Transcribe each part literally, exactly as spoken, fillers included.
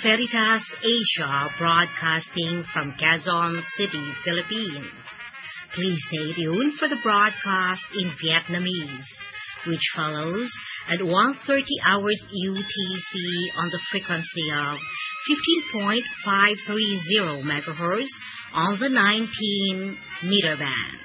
Veritas Asia, broadcasting from Quezon City, Philippines. Please stay tuned for the broadcast in Vietnamese, which follows at one thirty hours U T C on the frequency of fifteen point five three zero megahertz on the nineteen meter band.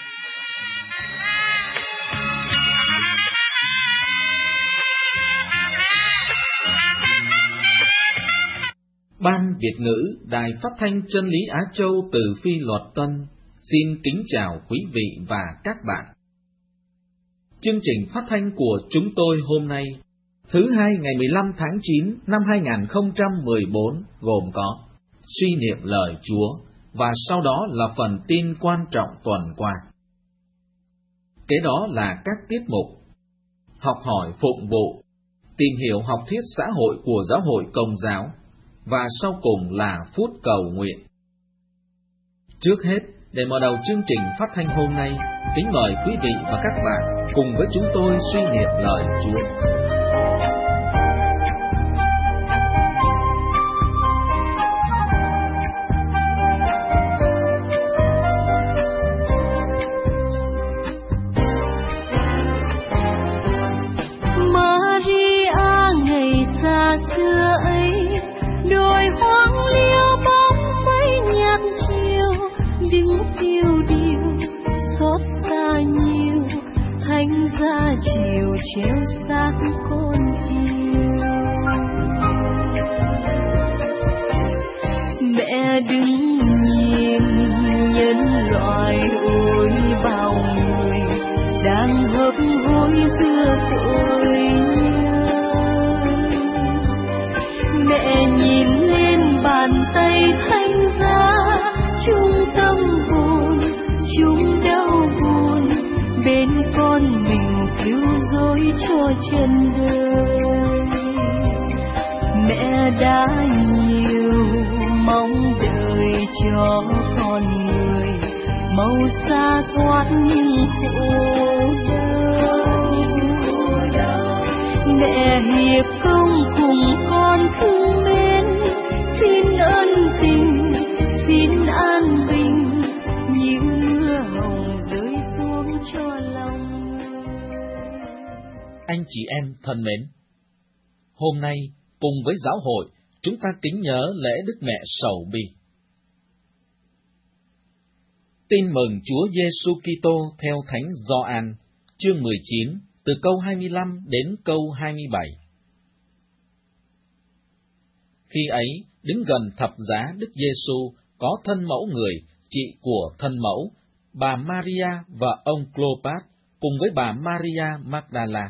Ban Việt ngữ Đài Phát thanh Chân lý Á Châu từ Phi Luật Tân xin kính chào quý vị và các bạn. Chương trình phát thanh của chúng tôi hôm nay, thứ hai ngày mười lăm tháng chín năm hai nghìn không trăm mười bốn, gồm có suy niệm lời Chúa và sau đó là phần tin quan trọng tuần qua. Kế đó là các tiết mục học hỏi phụng vụ, tìm hiểu học thuyết xã hội của Giáo hội Công giáo, và sau cùng là phút cầu nguyện. Trước hết, để mở đầu chương trình phát thanh hôm nay, kính mời quý vị và các bạn cùng với chúng tôi suy niệm lời Chúa. Ra chiều treo xác con yêu, mẹ đứng nhìn nhân loại ôi bao người đang hấp hối giữa tội nhân. Mẹ nhìn lên bàn tay thánh giá, chung tâm hồn chung đau buồn, bên con mình cứu rỗi cho chân đời. Mẹ đã nhiều mong đợi cho con người, màu xa thoát những khổ đau. Mẹ hiệp công cùng con thương mến, xin ân tình, xin an bình, như mưa hồng rơi xuống cho lòng. Anh chị em thân mến, hôm nay cùng với giáo hội chúng ta kính nhớ lễ Đức Mẹ Sầu Bi. Tin mừng Chúa Giêsu Kitô theo Thánh Gioan, chương mười chín, từ câu hai mươi lăm đến câu hai mươi bảy. Khi ấy, đứng gần thập giá Đức Giêsu có thân mẫu người, chị của thân mẫu, bà Maria và ông Clopas cùng với bà Maria Magdala.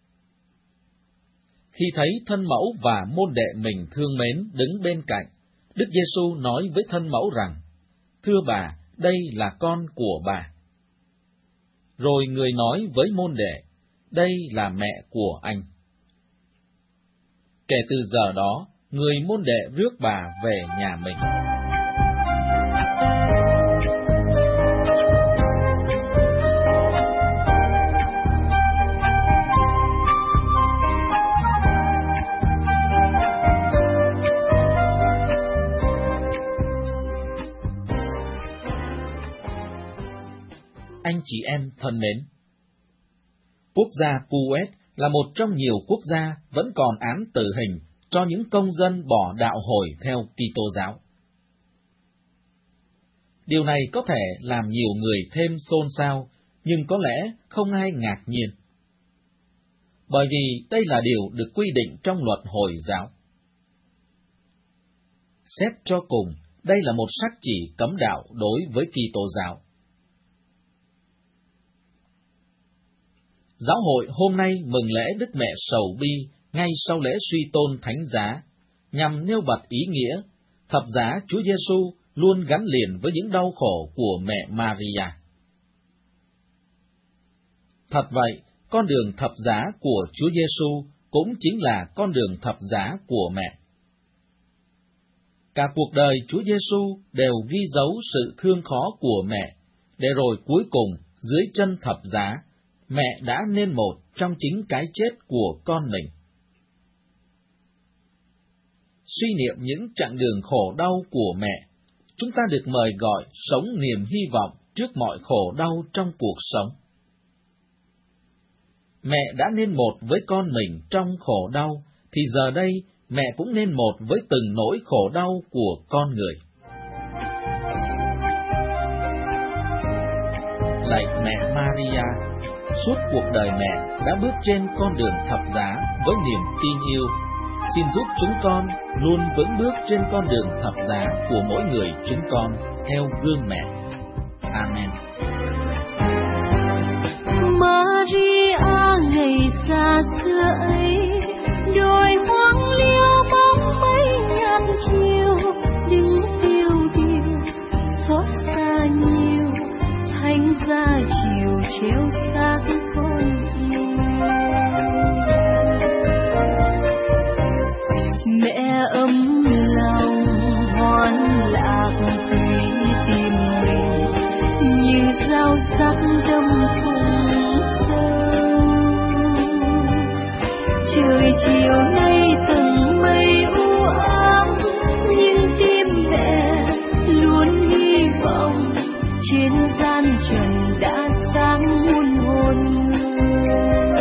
Khi thấy thân mẫu và môn đệ mình thương mến đứng bên cạnh, Đức Giêsu nói với thân mẫu rằng: "Thưa bà, đây là con của bà." Rồi người nói với môn đệ: "Đây là mẹ của anh." Kể từ giờ đó, người môn đệ rước bà về nhà mình. Anh chị em thân mến, quốc gia Kuwait là một trong nhiều quốc gia vẫn còn án tử hình cho những công dân bỏ đạo hồi theo Kitô giáo. Điều này có thể làm nhiều người thêm xôn xao, nhưng có lẽ không ai ngạc nhiên. Bởi vì đây là điều được quy định trong luật Hồi giáo. Xét cho cùng, đây là một sắc chỉ cấm đạo đối với Kitô giáo. Giáo hội hôm nay mừng lễ Đức Mẹ Sầu Bi ngay sau lễ suy tôn thánh giá, nhằm nêu bật ý nghĩa thập giá Chúa Giêsu luôn gắn liền với những đau khổ của mẹ Maria. Thật vậy, con đường thập giá của Chúa Giêsu cũng chính là con đường thập giá của mẹ. Cả cuộc đời Chúa Giêsu đều ghi dấu sự thương khó của mẹ, để rồi cuối cùng dưới chân thập giá, mẹ đã nên một trong chính cái chết của con mình. suy niệm những chặng đường khổ đau của mẹ, chúng ta được mời gọi sống niềm hy vọng trước mọi khổ đau trong cuộc sống. Mẹ đã nên một với con mình trong khổ đau, thì giờ đây mẹ cũng nên một với từng nỗi khổ đau của con người. Lạy mẹ Maria, suốt cuộc đời mẹ đã bước trên con đường thập giá với niềm tin yêu. Xin giúp chúng con luôn vững bước trên con đường thập giá của mỗi người chúng con theo gương mẹ. Amen. Maria ngày xa xưa ấy, đồi hoang liêu bóng mây nhạt chiều, đứng tiêu điều xót xa nhiều, thánh giá chiều chiếu sáng con yêu. Mẹ ấm lòng hoan lạc tùy tìm mình, như dao sắc đâm thùng sâu. Trời chiều nay từng mây u ám, nhưng tim mẹ luôn hy vọng trên gian trần đã sáng muôn hồn người.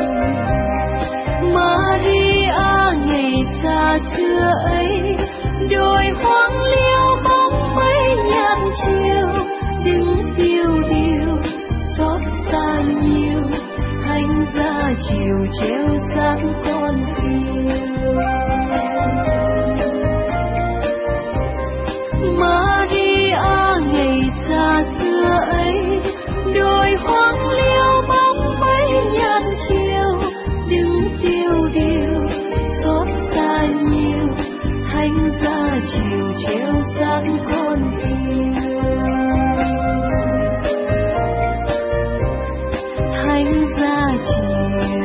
Maria ngày xa xưa ấy, đồi hoang liêu bóng mây nhạt chiều, đứng tiêu điều xót xa nhiều, thánh giá chiều treo sáng con yêu. Maria ngày xa xưa ấy, đồi hoang liêu bóng mây nhạt chiều, đứng tiêu điều xót xa nhiều, thánh giá chiều treo sáng con yêu. Thánh giá chiều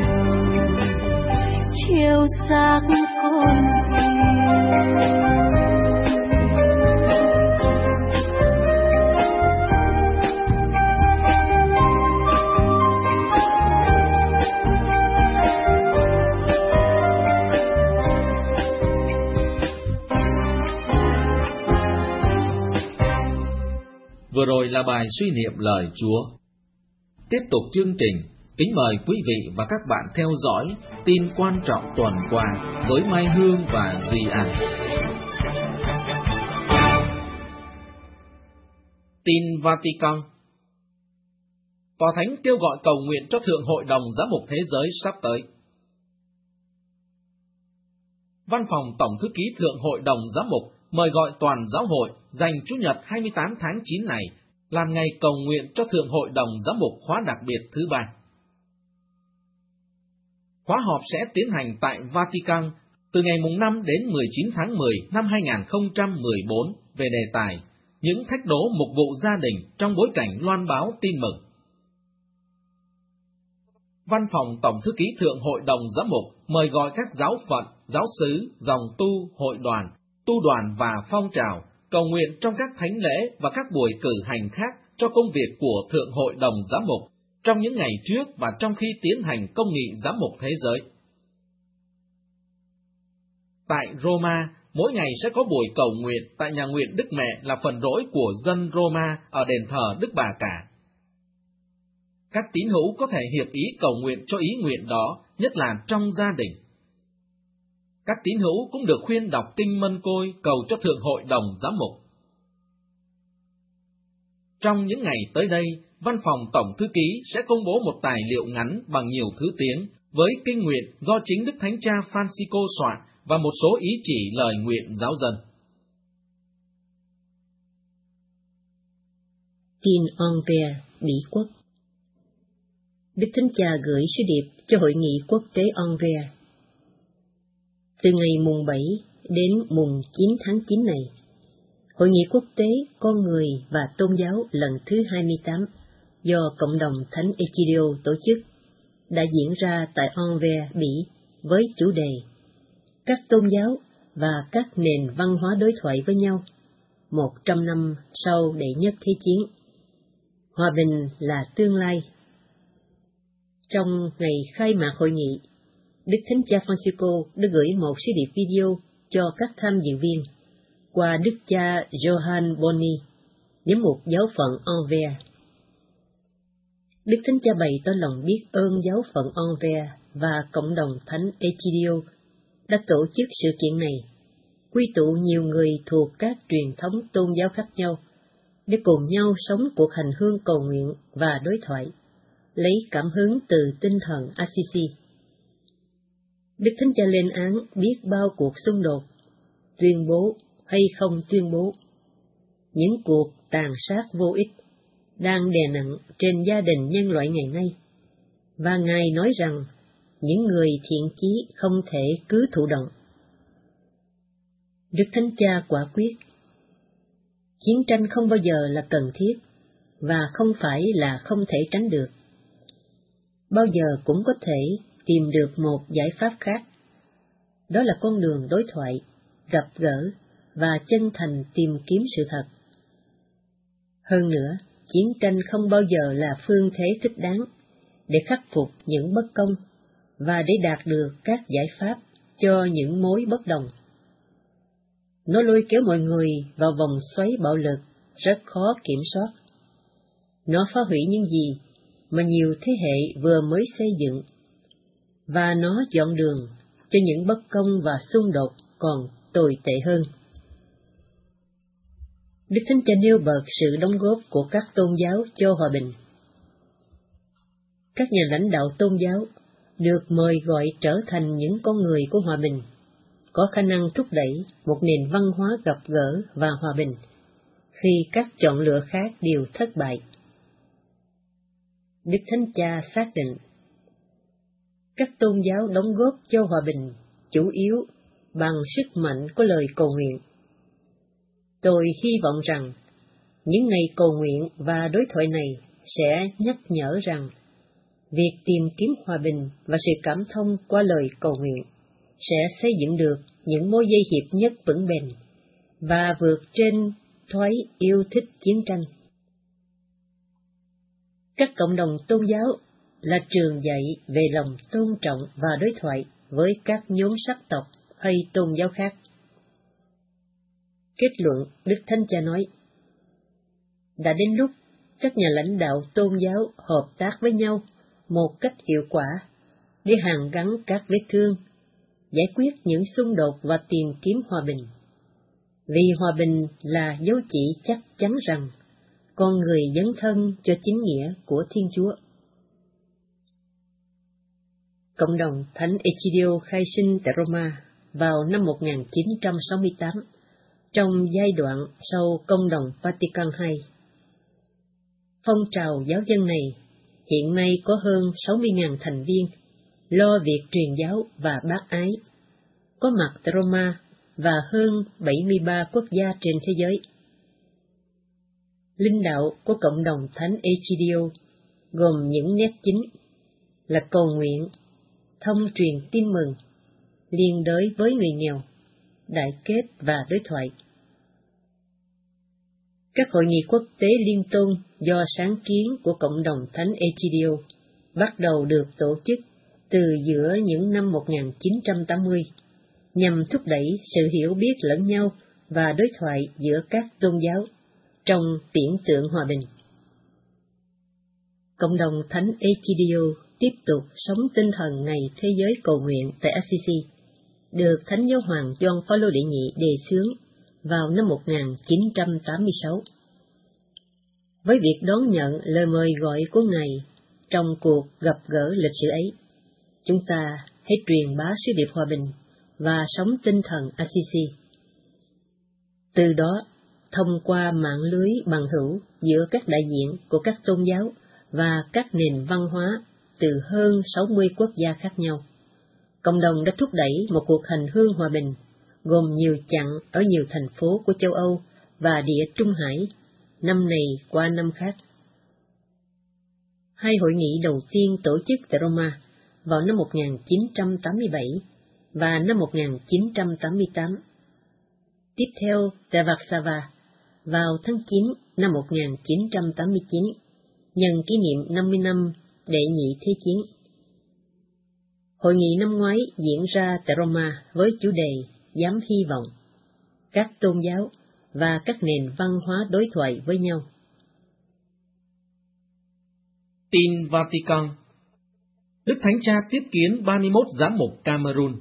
treo sáng con yêu. Vừa rồi là bài suy niệm lời Chúa. Tiếp tục chương trình, kính mời quý vị và các bạn theo dõi tin quan trọng tuần qua với Mai Hương và Duy An. Tin Vatican. Tòa Thánh kêu gọi cầu nguyện cho Thượng Hội đồng Giám mục Thế giới sắp tới. Văn phòng Tổng thư ký Thượng Hội đồng Giám mục mời gọi toàn giáo hội dành Chủ nhật hai mươi tám tháng chín này làm ngày cầu nguyện cho Thượng Hội đồng Giám mục khóa đặc biệt thứ ba. Khóa họp sẽ tiến hành tại Vatican từ ngày năm đến mười chín tháng mười năm hai nghìn không trăm mười bốn về đề tài những thách đố mục vụ gia đình trong bối cảnh loan báo tin mừng. Văn phòng Tổng thư ký Thượng Hội đồng Giám mục mời gọi các giáo phận, giáo xứ, dòng tu, hội đoàn, tu đoàn và phong trào cầu nguyện trong các thánh lễ và các buổi cử hành khác cho công việc của Thượng Hội đồng Giám mục trong những ngày trước và trong khi tiến hành công nghị giám mục thế giới. Tại Roma, mỗi ngày sẽ có buổi cầu nguyện tại nhà nguyện Đức Mẹ là phần rỗi của dân Roma ở đền thờ Đức Bà Cả. Các tín hữu có thể hiệp ý cầu nguyện cho ý nguyện đó, nhất là trong gia đình. Các tín hữu cũng được khuyên đọc kinh Mân Côi cầu cho Thượng Hội đồng Giám mục. Trong những ngày tới đây, Văn phòng Tổng thư ký sẽ công bố một tài liệu ngắn bằng nhiều thứ tiếng với kinh nguyện do chính Đức Thánh Cha Francisco soạn và một số ý chỉ lời nguyện giáo dân. Tin Anvers, Bỉ Quốc. Đức Thánh Cha gửi sứ điệp cho Hội nghị quốc tế Anvers. Từ ngày mùng bảy đến mùng chín tháng chín này, Hội nghị quốc tế Con người và Tôn giáo lần thứ hai mươi tám do Cộng đồng Thánh Egidio tổ chức đã diễn ra tại Anvers, Bỉ với chủ đề Các tôn giáo và các nền văn hóa đối thoại với nhau, một trăm năm sau đệ nhất thế chiến. Hòa bình là tương lai. Trong ngày khai mạc hội nghị, Đức Thánh Cha Francisco đã gửi một sứ điệp video cho các tham dự viên qua đức cha Johann Boni, giám mục giáo phận Anvers. Đức Thánh Cha bày tỏ lòng biết ơn giáo phận Anvers và cộng đồng Thánh Egidio đã tổ chức sự kiện này, quy tụ nhiều người thuộc các truyền thống tôn giáo khác nhau để cùng nhau sống cuộc hành hương cầu nguyện và đối thoại, lấy cảm hứng từ tinh thần Assisi. Đức Thánh Cha lên án biết bao cuộc xung đột, tuyên bố hay không tuyên bố, những cuộc tàn sát vô ích đang đè nặng trên gia đình nhân loại ngày nay, và Ngài nói rằng những người thiện chí không thể cứ thụ động. Đức Thánh Cha quả quyết, chiến tranh không bao giờ là cần thiết, và không phải là không thể tránh được. Bao giờ cũng có thể tìm được một giải pháp khác. Đó là con đường đối thoại, gặp gỡ và chân thành tìm kiếm sự thật. Hơn nữa, chiến tranh không bao giờ là phương thế thích đáng để khắc phục những bất công và để đạt được các giải pháp cho những mối bất đồng. Nó lôi kéo mọi người vào vòng xoáy bạo lực rất khó kiểm soát. Nó phá hủy những gì mà nhiều thế hệ vừa mới xây dựng, và nó dọn đường cho những bất công và xung đột còn tồi tệ hơn. Đức Thánh Cha nêu bật sự đóng góp của các tôn giáo cho hòa bình. Các nhà lãnh đạo tôn giáo được mời gọi trở thành những con người của hòa bình, có khả năng thúc đẩy một nền văn hóa gặp gỡ và hòa bình, khi các chọn lựa khác đều thất bại. Đức Thánh Cha xác định, các tôn giáo đóng góp cho hòa bình chủ yếu bằng sức mạnh của lời cầu nguyện. Tôi hy vọng rằng những ngày cầu nguyện và đối thoại này sẽ nhắc nhở rằng việc tìm kiếm hòa bình và sự cảm thông qua lời cầu nguyện sẽ xây dựng được những mối dây hiệp nhất vững bền và vượt trên thói yêu thích chiến tranh. Các cộng đồng tôn giáo là trường dạy về lòng tôn trọng và đối thoại với các nhóm sắc tộc hay tôn giáo khác. Kết luận, Đức Thánh Cha nói, đã đến lúc các nhà lãnh đạo tôn giáo hợp tác với nhau một cách hiệu quả để hàn gắn các vết thương, giải quyết những xung đột và tìm kiếm hòa bình. Vì hòa bình là dấu chỉ chắc chắn rằng con người dấn thân cho chính nghĩa của Thiên Chúa. Cộng đồng Thánh Egidio khai sinh tại Roma vào năm một nghìn chín trăm sáu mươi tám, trong giai đoạn sau Công đồng Vatican hai. Phong trào giáo dân này hiện nay có hơn sáu mươi nghìn thành viên, lo việc truyền giáo và bác ái, có mặt tại Roma và hơn bảy mươi ba quốc gia trên thế giới. Linh đạo của cộng đồng Thánh Egidio gồm những nét chính là cầu nguyện, thông truyền tin mừng, liên đới với người nghèo, đại kết và đối thoại. Các hội nghị quốc tế liên tôn do sáng kiến của cộng đồng Thánh Egidio bắt đầu được tổ chức từ giữa những năm một nghìn chín trăm tám mươi, nhằm thúc đẩy sự hiểu biết lẫn nhau và đối thoại giữa các tôn giáo trong tiễn tượng hòa bình. Cộng đồng Thánh Egidio tiếp tục sống tinh thần ngày thế giới cầu nguyện tại Assisi, được Thánh Giáo hoàng Gioan Phaolô đệ nhị đề xướng vào năm một nghìn chín trăm tám mươi sáu. Với việc đón nhận lời mời gọi của Ngài trong cuộc gặp gỡ lịch sử ấy, chúng ta hãy truyền bá sứ điệp hòa bình và sống tinh thần Assisi. Từ đó, thông qua mạng lưới bằng hữu giữa các đại diện của các tôn giáo và các nền văn hóa từ hơn sáu mươi quốc gia khác nhau, cộng đồng đã thúc đẩy một cuộc hành hương hòa bình, gồm nhiều chặng ở nhiều thành phố của châu Âu và Địa Trung Hải, năm này qua năm khác. Hai hội nghị đầu tiên tổ chức tại Roma vào năm một nghìn chín trăm tám mươi bảy và năm một nghìn chín trăm tám mươi tám. Tiếp theo tại Warsaw vào tháng chín năm một nghìn chín trăm tám mươi chín, nhân kỷ niệm năm mươi năm Đệ nhị Thế chiến. Hội nghị năm ngoái diễn ra tại Roma với chủ đề dám hy vọng, các tôn giáo và các nền văn hóa đối thoại với nhau. Tin Vatican. Đức Thánh Cha tiếp kiến ba mươi mốt giám mục Cameroon.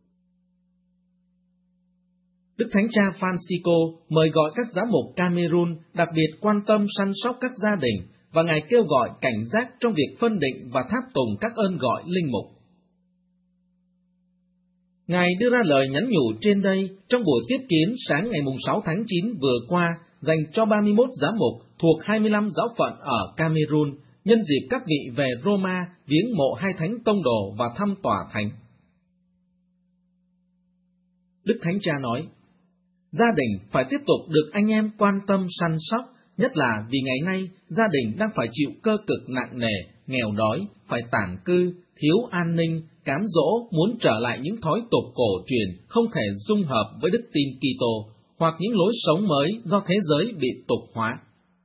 Đức Thánh Cha Francisco mời gọi các giám mục Cameroon đặc biệt quan tâm săn sóc các gia đình, và Ngài kêu gọi cảnh giác trong việc phân định và tháp tùng các ơn gọi linh mục. Ngài đưa ra lời nhắn nhủ trên đây trong buổi tiếp kiến sáng ngày sáu tháng chín vừa qua dành cho ba mươi mốt giám mục thuộc hai mươi lăm giáo phận ở Cameroon, nhân dịp các vị về Roma viếng mộ hai thánh tông đồ và thăm tòa thánh. Đức Thánh Cha nói, gia đình phải tiếp tục được anh em quan tâm săn sóc, nhất là vì ngày nay gia đình đang phải chịu cơ cực nặng nề, nghèo đói, phải tản cư, thiếu an ninh, cám dỗ muốn trở lại những thói tục cổ truyền không thể dung hợp với đức tin Kitô, hoặc những lối sống mới do thế giới bị tục hóa.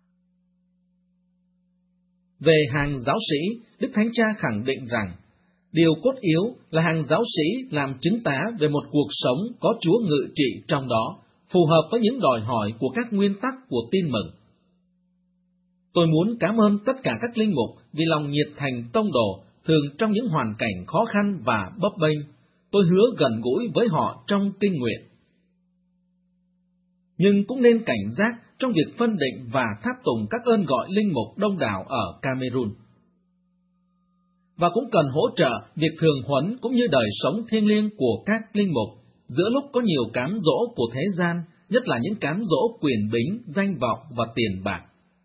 Về hàng giáo sĩ, Đức Thánh Cha khẳng định rằng, điều cốt yếu là hàng giáo sĩ làm chứng tá về một cuộc sống có Chúa ngự trị trong đó, phù hợp với những đòi hỏi của các nguyên tắc của tin mừng. Tôi muốn cảm ơn tất cả các linh mục vì lòng nhiệt thành tông đồ, thường trong những hoàn cảnh khó khăn và bấp bênh. Tôi hứa gần gũi với họ trong kinh nguyện. Nhưng cũng nên cảnh giác trong việc phân định và tháp tùng các ơn gọi linh mục đông đảo ở Cameroon. Và cũng cần hỗ trợ việc thường huấn cũng như đời sống thiêng liêng của các linh mục, giữa lúc có nhiều cám dỗ của thế gian, nhất là những cám dỗ quyền bính, danh vọng và tiền bạc.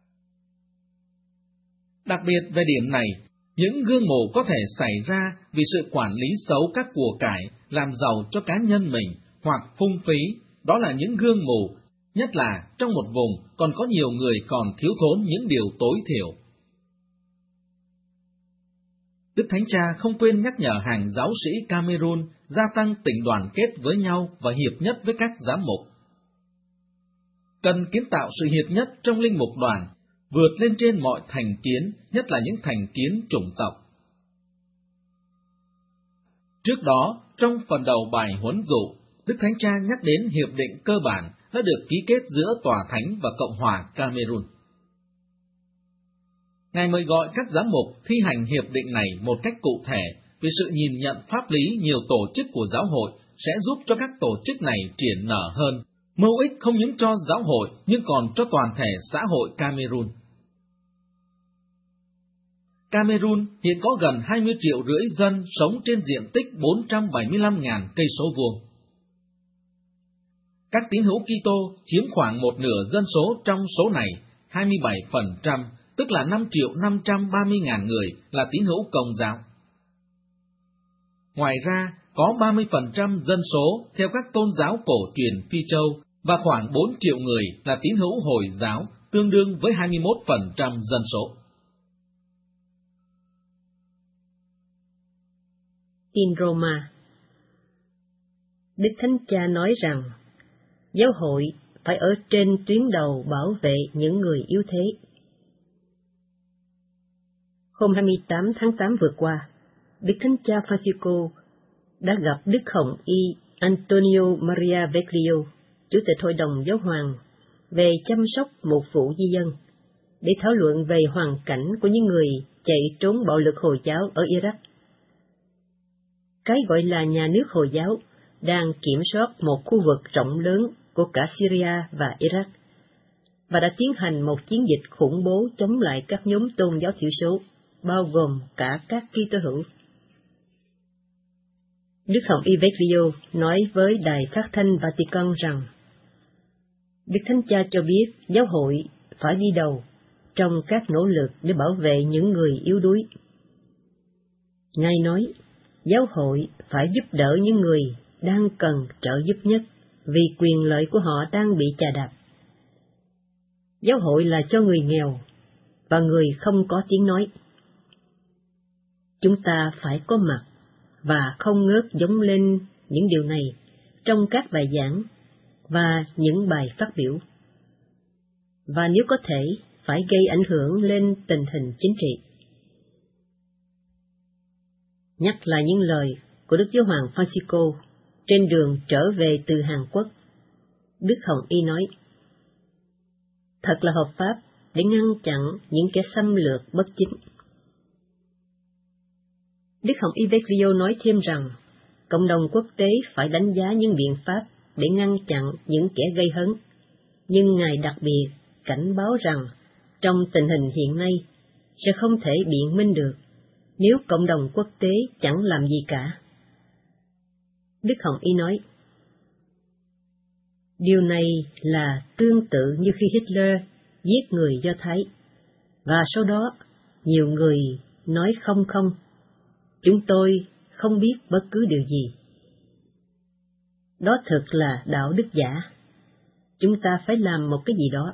Đặc biệt về điểm này, những gương mộ có thể xảy ra vì sự quản lý xấu các của cải, làm giàu cho cá nhân mình, hoặc phung phí, đó là những gương mộ, nhất là trong một vùng còn có nhiều người còn thiếu thốn những điều tối thiểu. Đức Thánh Cha không quên nhắc nhở hàng giáo sĩ Cameroon gia tăng tình đoàn kết với nhau và hiệp nhất với các giám mục. Cần kiến tạo sự hiệp nhất trong linh mục đoàn, vượt lên trên mọi thành kiến, nhất là những thành kiến chủng tộc. Trước đó, trong phần đầu bài huấn dụ, Đức Thánh Cha nhắc đến hiệp định cơ bản đã được ký kết giữa Tòa Thánh và Cộng hòa Cameroon. Ngài mời gọi các giám mục thi hành hiệp định này một cách cụ thể, vì sự nhìn nhận pháp lý nhiều tổ chức của giáo hội sẽ giúp cho các tổ chức này triển nở hơn, mưu ích không những cho giáo hội nhưng còn cho toàn thể xã hội Cameroon. Cameroon hiện có gần hai mươi triệu rưỡi dân sống trên diện tích bốn trăm bảy mươi lăm nghìn cây số vuông. Các tín hữu Kitô chiếm khoảng một nửa dân số trong số này, hai mươi bảy phần trăm, tức là năm triệu năm trăm ba mươi nghìn người là tín hữu Công giáo. Ngoài ra, có ba mươi phần trăm dân số theo các tôn giáo cổ truyền Phi Châu và khoảng bốn triệu người là tín hữu Hồi giáo, tương đương với hai mươi mốt phần trăm dân số. Tin Roma. Đức Thánh Cha nói rằng, giáo hội phải ở trên tuyến đầu bảo vệ những người yếu thế. Hôm hai mươi tám tháng tám vừa qua, Đức Thánh Cha Francisco đã gặp Đức Hồng Y Antonio Maria Veglio, Chủ tịch Hội đồng Giáo hoàng, về chăm sóc một vụ di dân, để thảo luận về hoàn cảnh của những người chạy trốn bạo lực Hồi giáo ở Iraq. Cái gọi là nhà nước Hồi giáo đang kiểm soát một khu vực rộng lớn của cả Syria và Iraq, và đã tiến hành một chiến dịch khủng bố chống lại các nhóm tôn giáo thiểu số, bao gồm cả các Kitô hữu. Đức Hồng Y Veglio nói với đài phát thanh Vatican rằng, Đức Thánh Cha cho biết giáo hội phải đi đầu trong các nỗ lực để bảo vệ những người yếu đuối. Ngài nói, giáo hội phải giúp đỡ những người đang cần trợ giúp nhất, vì quyền lợi của họ đang bị chà đạp. Giáo hội là cho người nghèo và người không có tiếng nói. Chúng ta phải có mặt và không ngớt giống lên những điều này trong các bài giảng và những bài phát biểu. Và nếu có thể, phải gây ảnh hưởng lên tình hình chính trị. Nhắc lại những lời của Đức Giáo hoàng Francisco trên đường trở về từ Hàn Quốc. Đức Hồng Y nói, thật là hợp pháp để ngăn chặn những kẻ xâm lược bất chính. Đức Hồng Y Vecchio nói thêm rằng, cộng đồng quốc tế phải đánh giá những biện pháp để ngăn chặn những kẻ gây hấn, nhưng Ngài đặc biệt cảnh báo rằng, trong tình hình hiện nay, sẽ không thể biện minh được nếu cộng đồng quốc tế chẳng làm gì cả. Đức Hồng Y nói, điều này là tương tự như khi Hitler giết người Do Thái, và sau đó nhiều người nói không không, chúng tôi không biết bất cứ điều gì. Đó thật là đạo đức giả. Chúng ta phải làm một cái gì đó.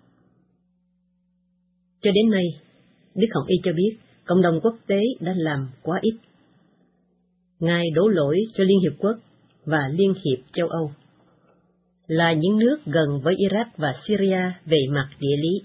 Cho đến nay, Đức Hồng Y cho biết cộng đồng quốc tế đã làm quá ít. Ngài đổ lỗi cho Liên Hiệp Quốc và Liên hiệp châu Âu, là những nước gần với Iraq và Syria về mặt địa lý.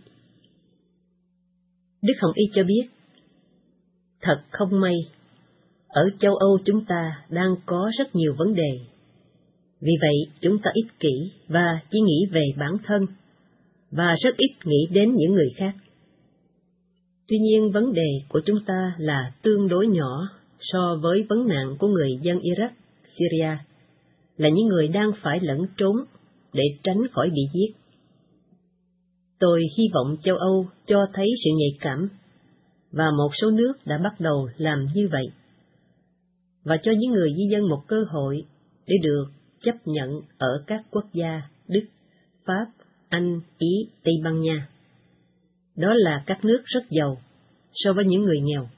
Đức Hồng Y cho biết, thật không may, ở châu Âu chúng ta đang có rất nhiều vấn đề. Vì vậy, chúng ta ích kỷ và chỉ nghĩ về bản thân, và rất ít nghĩ đến những người khác. Tuy nhiên, vấn đề của chúng ta là tương đối nhỏ so với vấn nạn của người dân Iraq, Syria, là những người đang phải lẩn trốn để tránh khỏi bị giết. Tôi hy vọng châu Âu cho thấy sự nhạy cảm, và một số nước đã bắt đầu làm như vậy, và cho những người di dân một cơ hội để được chấp nhận ở các quốc gia Đức, Pháp, Anh, Ý, Tây Ban Nha. Đó là các nước rất giàu so với những người nghèo.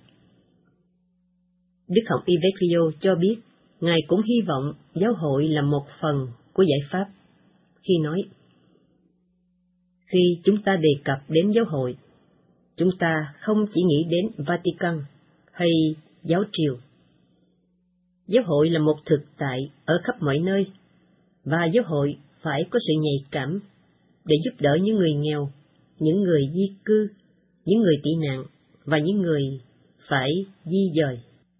Đức Hồng Y Vecchio cho biết, Ngài cũng hy vọng giáo hội là một phần của giải pháp, khi nói, khi chúng ta đề cập đến giáo hội, chúng ta không chỉ nghĩ đến Vatican hay giáo triều. Giáo hội là một thực tại ở khắp mọi nơi, và giáo hội phải có sự nhạy cảm để giúp đỡ những người nghèo, những người di cư, những người tị nạn và những người phải di dời.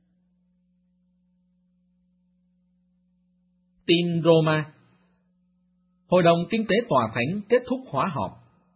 Tin Roma. Hội đồng Kinh tế Tòa Thánh kết thúc khóa họp.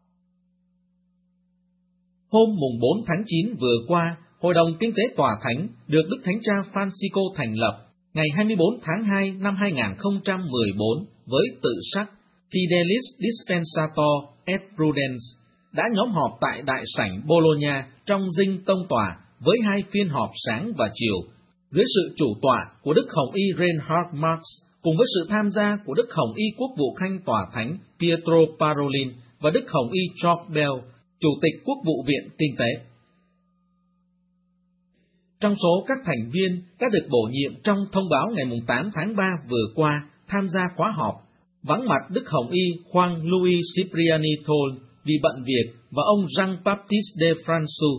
Hôm mùng bốn tháng chín vừa qua, Hội đồng Kinh tế Tòa Thánh được Đức Thánh Cha Francisco thành lập ngày hai mươi bốn tháng hai năm hai nghìn không trăm mười bốn với tự sắc Fidelis Dispensator et Prudens, đã nhóm họp tại đại sảnh Bologna trong dinh tông tòa với hai phiên họp sáng và chiều, dưới sự chủ tọa của Đức Hồng Y Reinhard Marx, cùng với sự tham gia của Đức Hồng Y Quốc vụ Khanh Tòa Thánh Pietro Parolin và Đức Hồng Y George Bell, Chủ tịch Quốc vụ Viện Kinh tế. Trong số các thành viên đã được bổ nhiệm trong thông báo ngày tám tháng ba vừa qua tham gia khóa họp, vắng mặt Đức Hồng Y Juan Luis Cipriani Tol vì bận việc và ông Jean-Baptiste de François.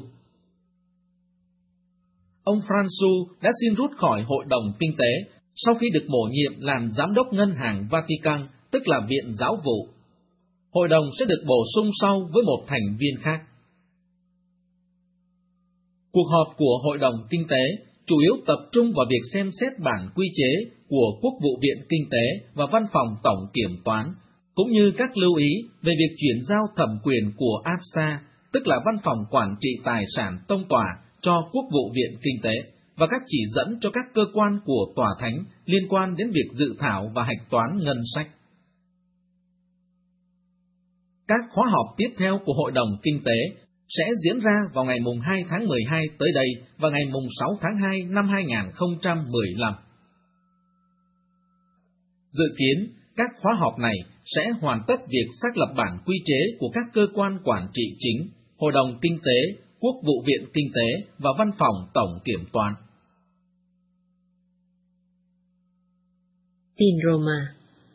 Ông François đã xin rút khỏi Hội đồng Kinh tế sau khi được bổ nhiệm làm Giám đốc Ngân hàng Vatican, tức là Viện Giáo vụ. Hội đồng sẽ được bổ sung sau với một thành viên khác. Cuộc họp của Hội đồng Kinh tế chủ yếu tập trung vào việc xem xét bản quy chế của Quốc vụ Viện Kinh tế và Văn phòng Tổng Kiểm toán, cũng như các lưu ý về việc chuyển giao thẩm quyền của a ép xê a, tức là Văn phòng Quản trị Tài sản Tông tòa, cho Quốc vụ Viện Kinh tế, và các chỉ dẫn cho các cơ quan của Tòa Thánh liên quan đến việc dự thảo và hạch toán ngân sách. Các khóa họp tiếp theo của Hội đồng Kinh tế sẽ diễn ra vào ngày mùng hai tháng mười hai tới đây và ngày mùng sáu tháng hai năm hai nghìn không trăm mười lăm. Dự kiến, các khóa họp này sẽ hoàn tất việc xác lập bản quy chế của các cơ quan quản trị chính, Hội đồng Kinh tế, Quốc vụ Viện Kinh tế và Văn phòng Tổng Kiểm toán. Tin Roma.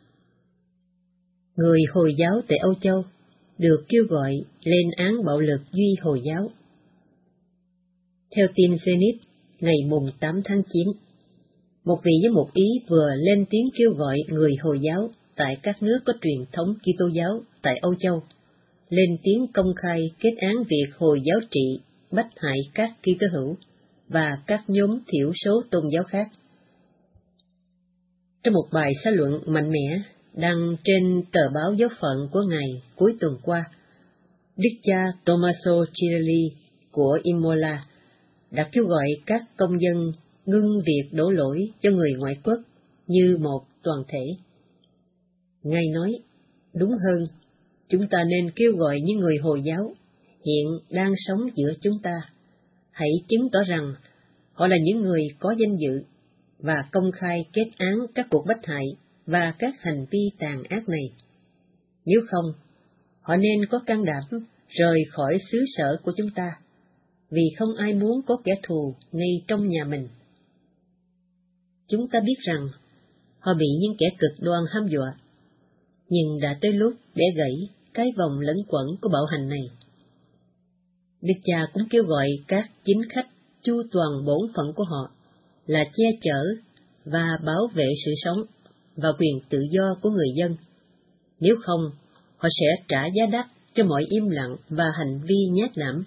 Người Hồi giáo tại Âu Châu được kêu gọi lên án bạo lực duy Hồi giáo. Theo tin Zenit, ngày mùng tám tháng chín, một vị giám mục Ý vừa lên tiếng kêu gọi người Hồi giáo tại các nước có truyền thống Kitô giáo tại Âu Châu lên tiếng công khai kết án việc Hồi giáo trị bách hại các Kitô hữu và các nhóm thiểu số tôn giáo khác. Trong một bài xã luận mạnh mẽ đăng trên tờ báo Giáo phận của ngày cuối tuần qua, Đức cha Tommaso Cirelli của Imola đã kêu gọi các công dân ngưng việc đổ lỗi cho người ngoại quốc như một toàn thể. Ngài nói, đúng hơn, chúng ta nên kêu gọi những người Hồi giáo hiện đang sống giữa chúng ta, hãy chứng tỏ rằng họ là những người có danh dự và công khai kết án các cuộc bách hại và các hành vi tàn ác này. Nếu không, họ nên có can đảm rời khỏi xứ sở của chúng ta, vì không ai muốn có kẻ thù ngay trong nhà mình. Chúng ta biết rằng họ bị những kẻ cực đoan hăm dọa, nhưng đã tới lúc để gãy cái vòng lẫn quẩn của bạo hành này. Đức cha cũng kêu gọi các chính khách chu toàn bổn phận của họ là che chở và bảo vệ sự sống và quyền tự do của người dân. Nếu không, họ sẽ trả giá đắt cho mọi im lặng và hành vi nhát nhẽm.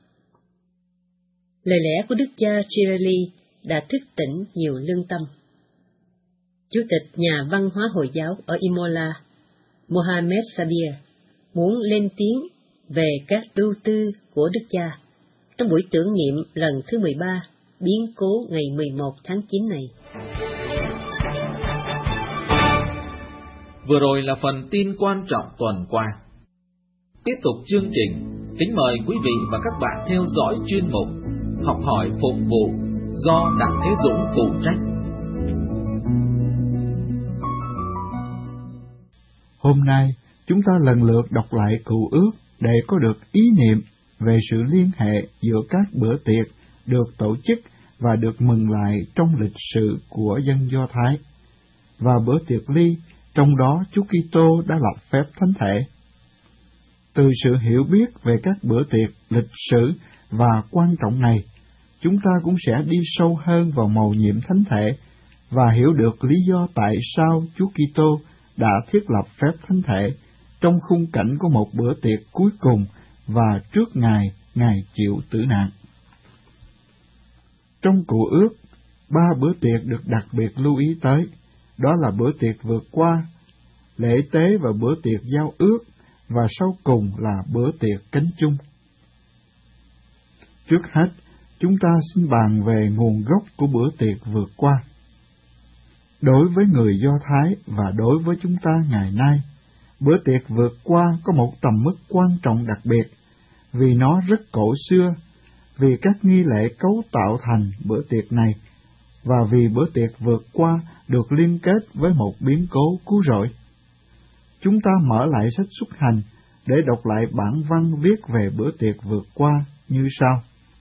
Lời lẽ của Đức cha Cirelli đã thức tỉnh nhiều lương tâm. Chủ tịch nhà văn hóa Hồi giáo ở Imola, Mohammed Sabir, muốn lên tiếng về các ưu tư của Đức cha trong buổi tưởng niệm lần thứ mười ba biến cố ngày mười một tháng chín này. Vừa rồi là phần tin quan trọng tuần qua. Tiếp tục chương trình, kính mời quý vị và các bạn theo dõi chuyên mục Học hỏi phục vụ do Đặng Thế Dũng phụ trách. Hôm nay, chúng ta lần lượt đọc lại Cựu Ước để có được ý niệm về sự liên hệ giữa các bữa tiệc được tổ chức và được mừng lại trong lịch sử của dân Do Thái, và bữa tiệc ly, trong đó Chúa Kitô đã lập phép thánh thể. Từ sự hiểu biết về các bữa tiệc, lịch sử và quan trọng này, chúng ta cũng sẽ đi sâu hơn vào mầu nhiệm thánh thể và hiểu được lý do tại sao Chúa Kitô đã thiết lập phép thánh thể trong khung cảnh của một bữa tiệc cuối cùng và trước ngày Ngài chịu tử nạn. Trong Cựu Ước, ba bữa tiệc được đặc biệt lưu ý tới, đó là bữa tiệc vượt qua, lễ tế và bữa tiệc giao ước, và sau cùng là bữa tiệc cánh chung. Trước hết, chúng ta xin bàn về nguồn gốc của bữa tiệc vượt qua. Đối với người Do Thái và đối với chúng ta ngày nay, bữa tiệc vượt qua có một tầm mức quan trọng đặc biệt, vì nó rất cổ xưa, vì các nghi lễ cấu tạo thành bữa tiệc này, và vì bữa tiệc vượt qua được liên kết với một biến cố cứu rỗi. Chúng ta mở lại sách Xuất Hành để đọc lại bản văn viết về bữa tiệc vượt qua như sau.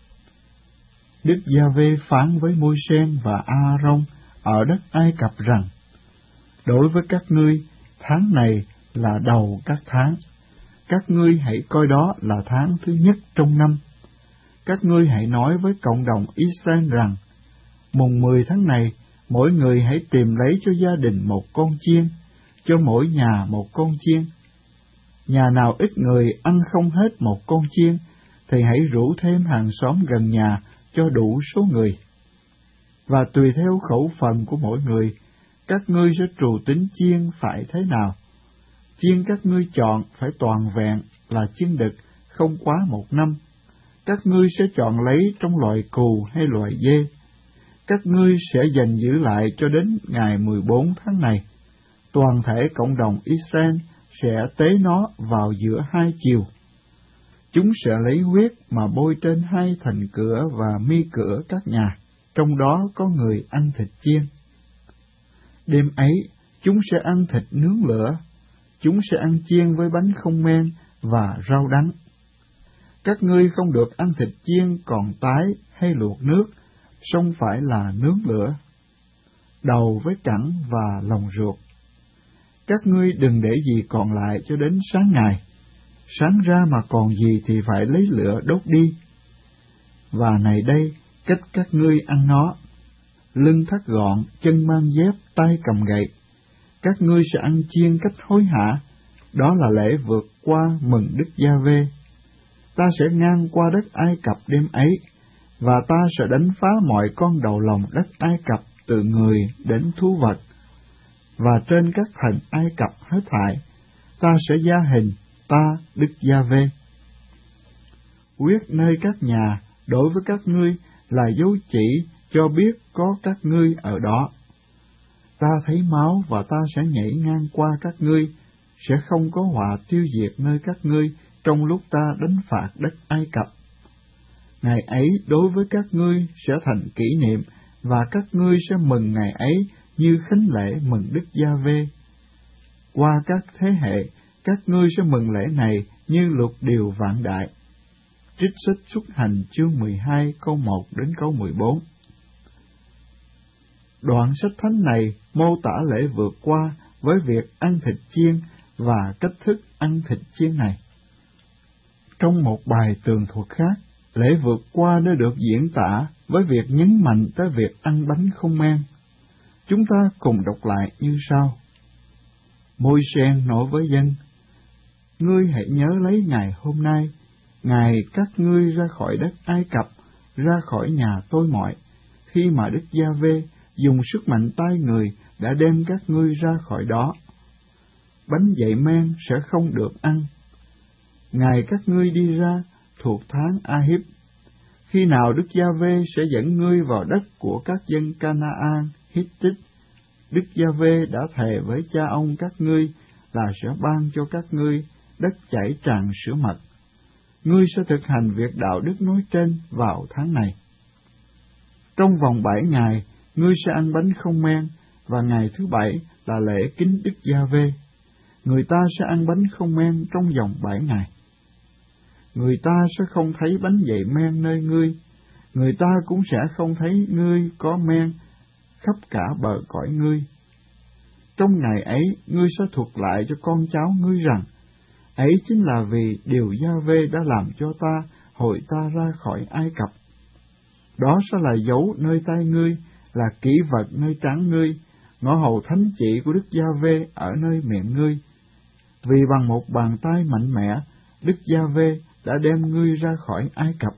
Đức Giê-hô-va phán với Môi-se và A-rông ở đất Ai Cập rằng, đối với các ngươi, tháng này là đầu các tháng. Các ngươi hãy coi đó là tháng thứ nhất trong năm. Các ngươi hãy nói với cộng đồng Israel rằng, mùng mười tháng này, mỗi người hãy tìm lấy cho gia đình một con chiên, cho mỗi nhà một con chiên. Nhà nào ít người ăn không hết một con chiên, thì hãy rủ thêm hàng xóm gần nhà cho đủ số người. Và tùy theo khẩu phần của mỗi người, các ngươi sẽ trù tính chiên phải thế nào. Chiên các ngươi chọn phải toàn vẹn là chiên đực, không quá một năm. Các ngươi sẽ chọn lấy trong loài cừu hay loài dê. Các ngươi sẽ dành giữ lại cho đến ngày mười bốn tháng này. Toàn thể cộng đồng Israel sẽ tế nó vào giữa hai chiều. Chúng sẽ lấy huyết mà bôi trên hai thành cửa và mi cửa các nhà, trong đó có người ăn thịt chiên. Đêm ấy, chúng sẽ ăn thịt nướng lửa, chúng sẽ ăn chiên với bánh không men và rau đắng. Các ngươi không được ăn thịt chiên còn tái hay luộc nước, song phải là nướng lửa, đầu với cẳng và lòng ruột. Các ngươi đừng để gì còn lại cho đến sáng ngày, sáng ra mà còn gì thì phải lấy lửa đốt đi. Và này đây, cách các ngươi ăn nó, lưng thắt gọn, chân mang dép, tay cầm gậy. Các ngươi sẽ ăn chiên cách hối hả, đó là lễ vượt qua mừng Đức Giê-hô-va. Ta sẽ ngang qua đất Ai Cập đêm ấy, và ta sẽ đánh phá mọi con đầu lòng đất Ai Cập từ người đến thú vật. và trên các thần Ai Cập hết thảy. Ta sẽ gia hình ta Đức Giê-hô. Quyết nơi các nhà đối với các ngươi là dấu chỉ cho biết có các ngươi ở đó. Ta thấy máu và ta sẽ nhảy ngang qua các ngươi, sẽ không có họa tiêu diệt nơi các ngươi trong lúc ta đánh phạt đất Ai Cập. Ngày ấy đối với các ngươi sẽ thành kỷ niệm, và các ngươi sẽ mừng ngày ấy như khánh lễ mừng Đức Giê-hô. Qua các thế hệ, các ngươi sẽ mừng lễ này như luật điều vạn đại. Trích sách Xuất Hành chương mười hai câu một đến câu mười bốn. Đoạn sách thánh này mô tả lễ vượt qua với việc ăn thịt chiên và cách thức ăn thịt chiên này. Trong một bài tường thuật khác, lễ vượt qua đã được diễn tả với việc nhấn mạnh tới việc ăn bánh không men. Chúng ta cùng đọc lại như sau. Môi-se nói với dân: Ngươi hãy nhớ lấy ngày hôm nay, ngày các ngươi ra khỏi đất Ai Cập, ra khỏi nhà tôi mọi, khi mà Đức Giê-hô dùng sức mạnh tay người đã đem các ngươi ra khỏi đó. Bánh dậy men sẽ không được ăn. Ngày các ngươi đi ra thuộc tháng A-híp, khi nào Đức Giê-hô sẽ dẫn ngươi vào đất của các dân Ca-na-an, Hít-tích, Đức Giê-hô đã thề với cha ông các ngươi là sẽ ban cho các ngươi đất chảy tràn sữa mật. Ngươi sẽ thực hành việc đạo đức nói trên vào tháng này. Trong vòng bảy ngày, ngươi sẽ ăn bánh không men, và ngày thứ bảy là lễ kính Đức Giê-hô. Người ta sẽ ăn bánh không men trong vòng bảy ngày. Người ta sẽ không thấy bánh dậy men nơi ngươi, người ta cũng sẽ không thấy ngươi có men khắp cả bờ cõi ngươi. Trong ngày ấy, ngươi sẽ thuật lại cho con cháu ngươi rằng, ấy chính là vì điều Giê-hô đã làm cho ta hồi ta ra khỏi Ai Cập. Đó sẽ là dấu nơi tay ngươi, là kỷ vật nơi trán ngươi, ngõ hầu thánh chỉ của Đức Giê-hô ở nơi miệng ngươi. Vì bằng một bàn tay mạnh mẽ, Đức Giê-hô đã đem ngươi ra khỏi Ai Cập.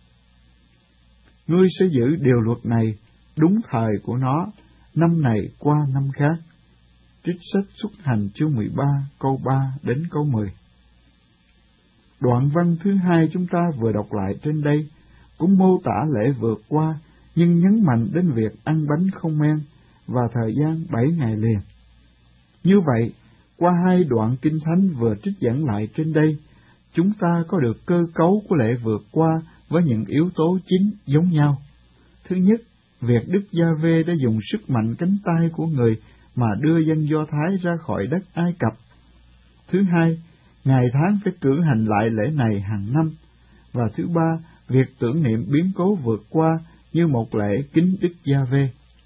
Ngươi sẽ giữ điều luật này đúng thời của nó, năm này qua năm khác. Trích sách Xuất Hành chương mười ba, câu ba đến câu mười. Đoạn văn thứ hai chúng ta vừa đọc lại trên đây cũng mô tả lễ vượt qua, nhưng nhấn mạnh đến việc ăn bánh không men và thời gian bảy ngày liền. Như vậy, qua hai đoạn kinh thánh vừa trích dẫn lại trên đây, chúng ta có được cơ cấu của lễ vượt qua với những yếu tố chính giống nhau. Thứ nhất, việc Đức Giê-hô đã dùng sức mạnh cánh tay của người mà đưa dân Do Thái ra khỏi đất Ai Cập. Thứ hai, ngày tháng phải cử hành lại lễ này hàng năm. Và thứ ba, việc tưởng niệm biến cố vượt qua như một lễ kính Đức Giê-hô.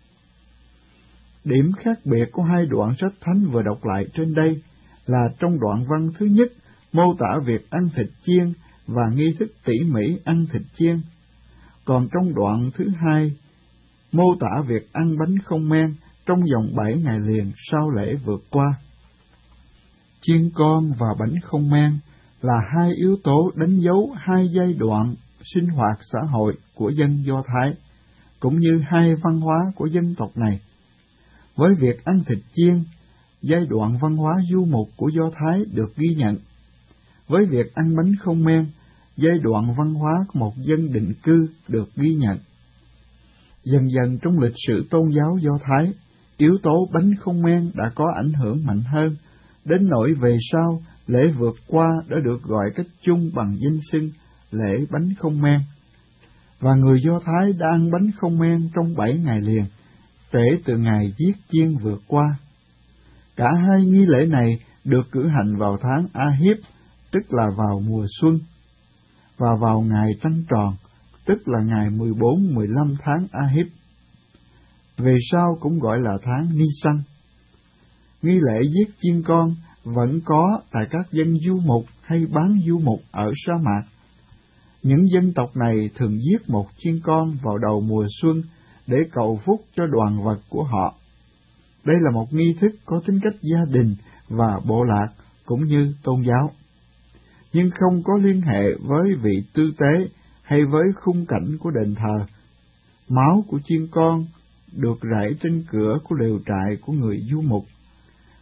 Điểm khác biệt của hai đoạn sách thánh vừa đọc lại trên đây là trong đoạn văn thứ nhất mô tả việc ăn thịt chiên và nghi thức tỉ mỉ ăn thịt chiên, còn trong đoạn thứ hai mô tả việc ăn bánh không men trong vòng bảy ngày liền sau lễ vượt qua. Chiên con và bánh không men là hai yếu tố đánh dấu hai giai đoạn sinh hoạt xã hội của dân Do Thái, cũng như hai văn hóa của dân tộc này. Với việc ăn thịt chiên, giai đoạn văn hóa du mục của Do Thái được ghi nhận. Với việc ăn bánh không men, giai đoạn văn hóa của một dân định cư được ghi nhận. Dần dần trong lịch sử tôn giáo Do Thái, yếu tố bánh không men đã có ảnh hưởng mạnh hơn, đến nỗi về sau lễ vượt qua đã được gọi cách chung bằng danh xưng lễ bánh không men. Và người Do Thái đã ăn bánh không men trong bảy ngày liền, kể từ ngày giết chiên vượt qua. Cả hai nghi lễ này được cử hành vào tháng A-híp, tức là vào mùa xuân, và vào ngày trăng tròn, tức là ngày mười bốn mười lăm tháng A-híp. Về sau cũng gọi là tháng Ni-săn. Nghi lễ giết chiên con vẫn có tại các dân du mục hay bán du mục ở sa mạc. Những dân tộc này thường giết một chiên con vào đầu mùa xuân để cầu phúc cho đoàn vật của họ. Đây là một nghi thức có tính cách gia đình và bộ lạc cũng như tôn giáo, nhưng không có liên hệ với vị tư tế hay với khung cảnh của đền thờ. Máu của chiên con được rải trên cửa của lều trại của người du mục.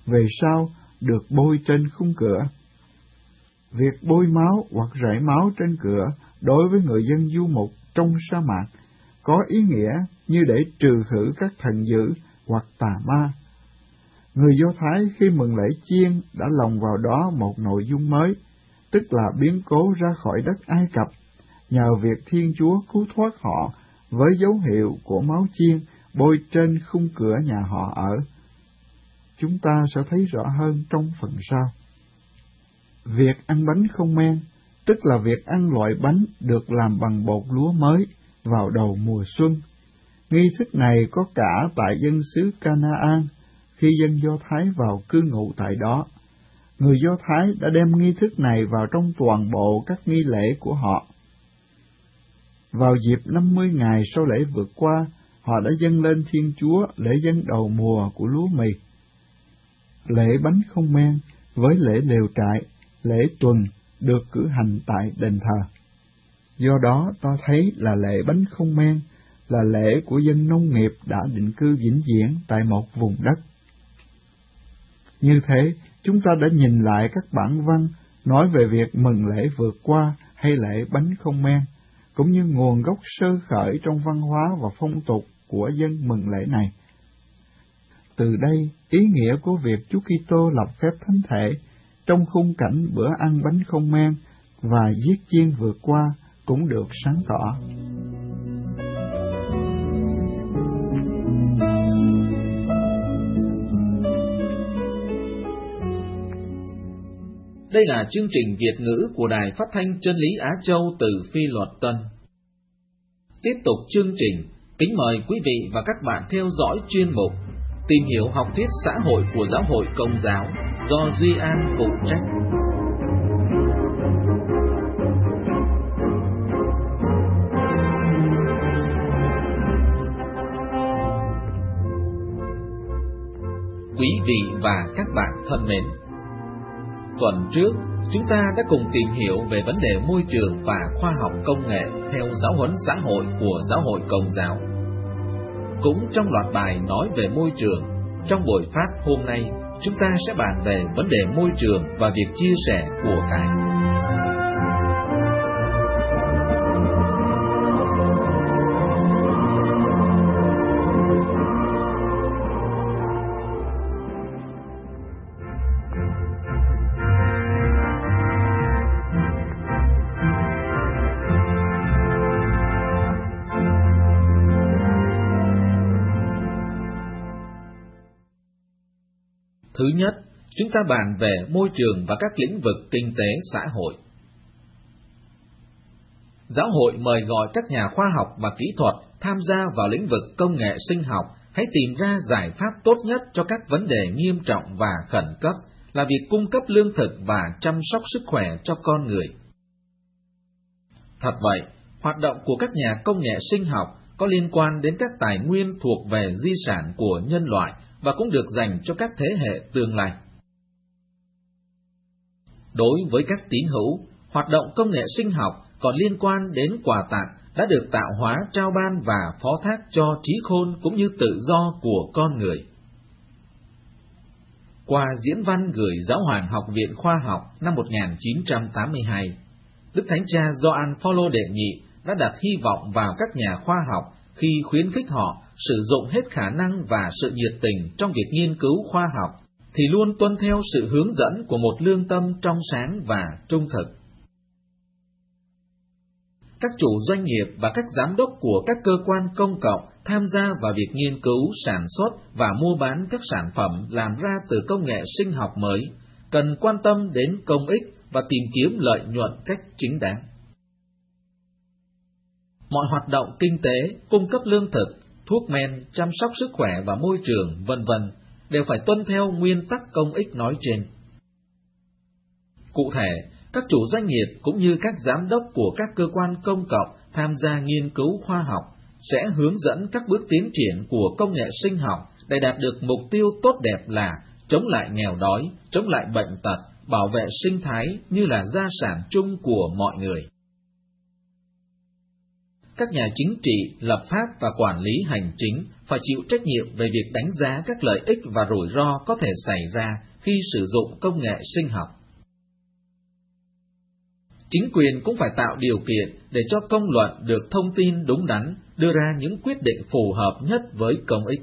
về sau được bôi trên khung cửa. Việc bôi máu hoặc rải máu trên cửa đối với người dân du mục trong sa mạc có ý nghĩa như để trừ khử các thần dữ hoặc tà ma. Người Do Thái khi mừng lễ chiên đã lồng vào đó một nội dung mới, tức là biến cố ra khỏi đất Ai Cập, nhờ việc Thiên Chúa cứu thoát họ với dấu hiệu của máu chiên bôi trên khung cửa nhà họ ở. Chúng ta sẽ thấy rõ hơn trong phần sau. Việc ăn bánh không men, tức là việc ăn loại bánh được làm bằng bột lúa mới vào đầu mùa xuân. Nghi thức này có cả tại dân xứ Canaan, khi dân Do Thái vào cư ngụ tại đó. Người Do Thái đã đem nghi thức này vào trong toàn bộ các nghi lễ của họ. Vào dịp năm mươi ngày sau lễ vượt qua, họ đã dâng lên Thiên Chúa lễ dâng đầu mùa của lúa mì. Lễ bánh không men với lễ lều trại, lễ tuần được cử hành tại đền thờ. Do đó ta thấy là lễ bánh không men là lễ của dân nông nghiệp đã định cư vĩnh viễn tại một vùng đất. Như thế, chúng ta đã nhìn lại các bản văn nói về việc mừng lễ vượt qua hay lễ bánh không men, cũng như nguồn gốc sơ khởi trong văn hóa và phong tục của dân mừng lễ này. Từ đây, ý nghĩa của việc Chúa Kitô lập phép thánh thể trong khung cảnh bữa ăn bánh không men và giết chiên vượt qua cũng được sáng tỏ. Đây là chương trình Việt ngữ của Đài Phát thanh Chân lý Á Châu từ Phi Luật Tân. Tiếp tục chương trình, kính mời quý vị và các bạn theo dõi chuyên mục Tìm hiểu học thuyết xã hội của Giáo hội Công giáo do Duy An phụ trách. Quý vị và các bạn thân mến, tuần trước, chúng ta đã cùng tìm hiểu về vấn đề môi trường và khoa học công nghệ theo giáo huấn xã hội của Giáo hội Công giáo. Cũng trong loạt bài nói về môi trường, trong buổi phát hôm nay, chúng ta sẽ bàn về vấn đề môi trường và việc chia sẻ của cải. Thứ nhất, chúng ta bàn về môi trường và các lĩnh vực kinh tế xã hội. Giáo hội mời gọi các nhà khoa học và kỹ thuật tham gia vào lĩnh vực công nghệ sinh học, hãy tìm ra giải pháp tốt nhất cho các vấn đề nghiêm trọng và khẩn cấp, là việc cung cấp lương thực và chăm sóc sức khỏe cho con người. Thật vậy, hoạt động của các nhà công nghệ sinh học có liên quan đến các tài nguyên thuộc về di sản của nhân loại và cũng được dành cho các thế hệ tương lai. Đối với các tín hữu, hoạt động công nghệ sinh học còn liên quan đến quà tặng đã được tạo hóa trao ban và phó thác cho trí khôn cũng như tự do của con người. Qua diễn văn gửi Giáo hoàng Học viện Khoa học năm một nghìn chín trăm tám mươi hai, Đức Thánh Cha Gioan Phaolô đệ nhị đã đặt hy vọng vào các nhà khoa học khi khuyến khích họ sử dụng hết khả năng và sự nhiệt tình trong việc nghiên cứu khoa học, thì luôn tuân theo sự hướng dẫn của một lương tâm trong sáng và trung thực. Các chủ doanh nghiệp và các giám đốc của các cơ quan công cộng tham gia vào việc nghiên cứu, sản xuất và mua bán các sản phẩm làm ra từ công nghệ sinh học mới, cần quan tâm đến công ích và tìm kiếm lợi nhuận cách chính đáng. Mọi hoạt động kinh tế, cung cấp lương thực, thuốc men, chăm sóc sức khỏe và môi trường, vân vân đều phải tuân theo nguyên tắc công ích nói trên. Cụ thể, các chủ doanh nghiệp cũng như các giám đốc của các cơ quan công cộng tham gia nghiên cứu khoa học sẽ hướng dẫn các bước tiến triển của công nghệ sinh học để đạt được mục tiêu tốt đẹp là chống lại nghèo đói, chống lại bệnh tật, bảo vệ sinh thái như là gia sản chung của mọi người. Các nhà chính trị, lập pháp và quản lý hành chính phải chịu trách nhiệm về việc đánh giá các lợi ích và rủi ro có thể xảy ra khi sử dụng công nghệ sinh học. Chính quyền cũng phải tạo điều kiện để cho công luận được thông tin đúng đắn, đưa ra những quyết định phù hợp nhất với công ích.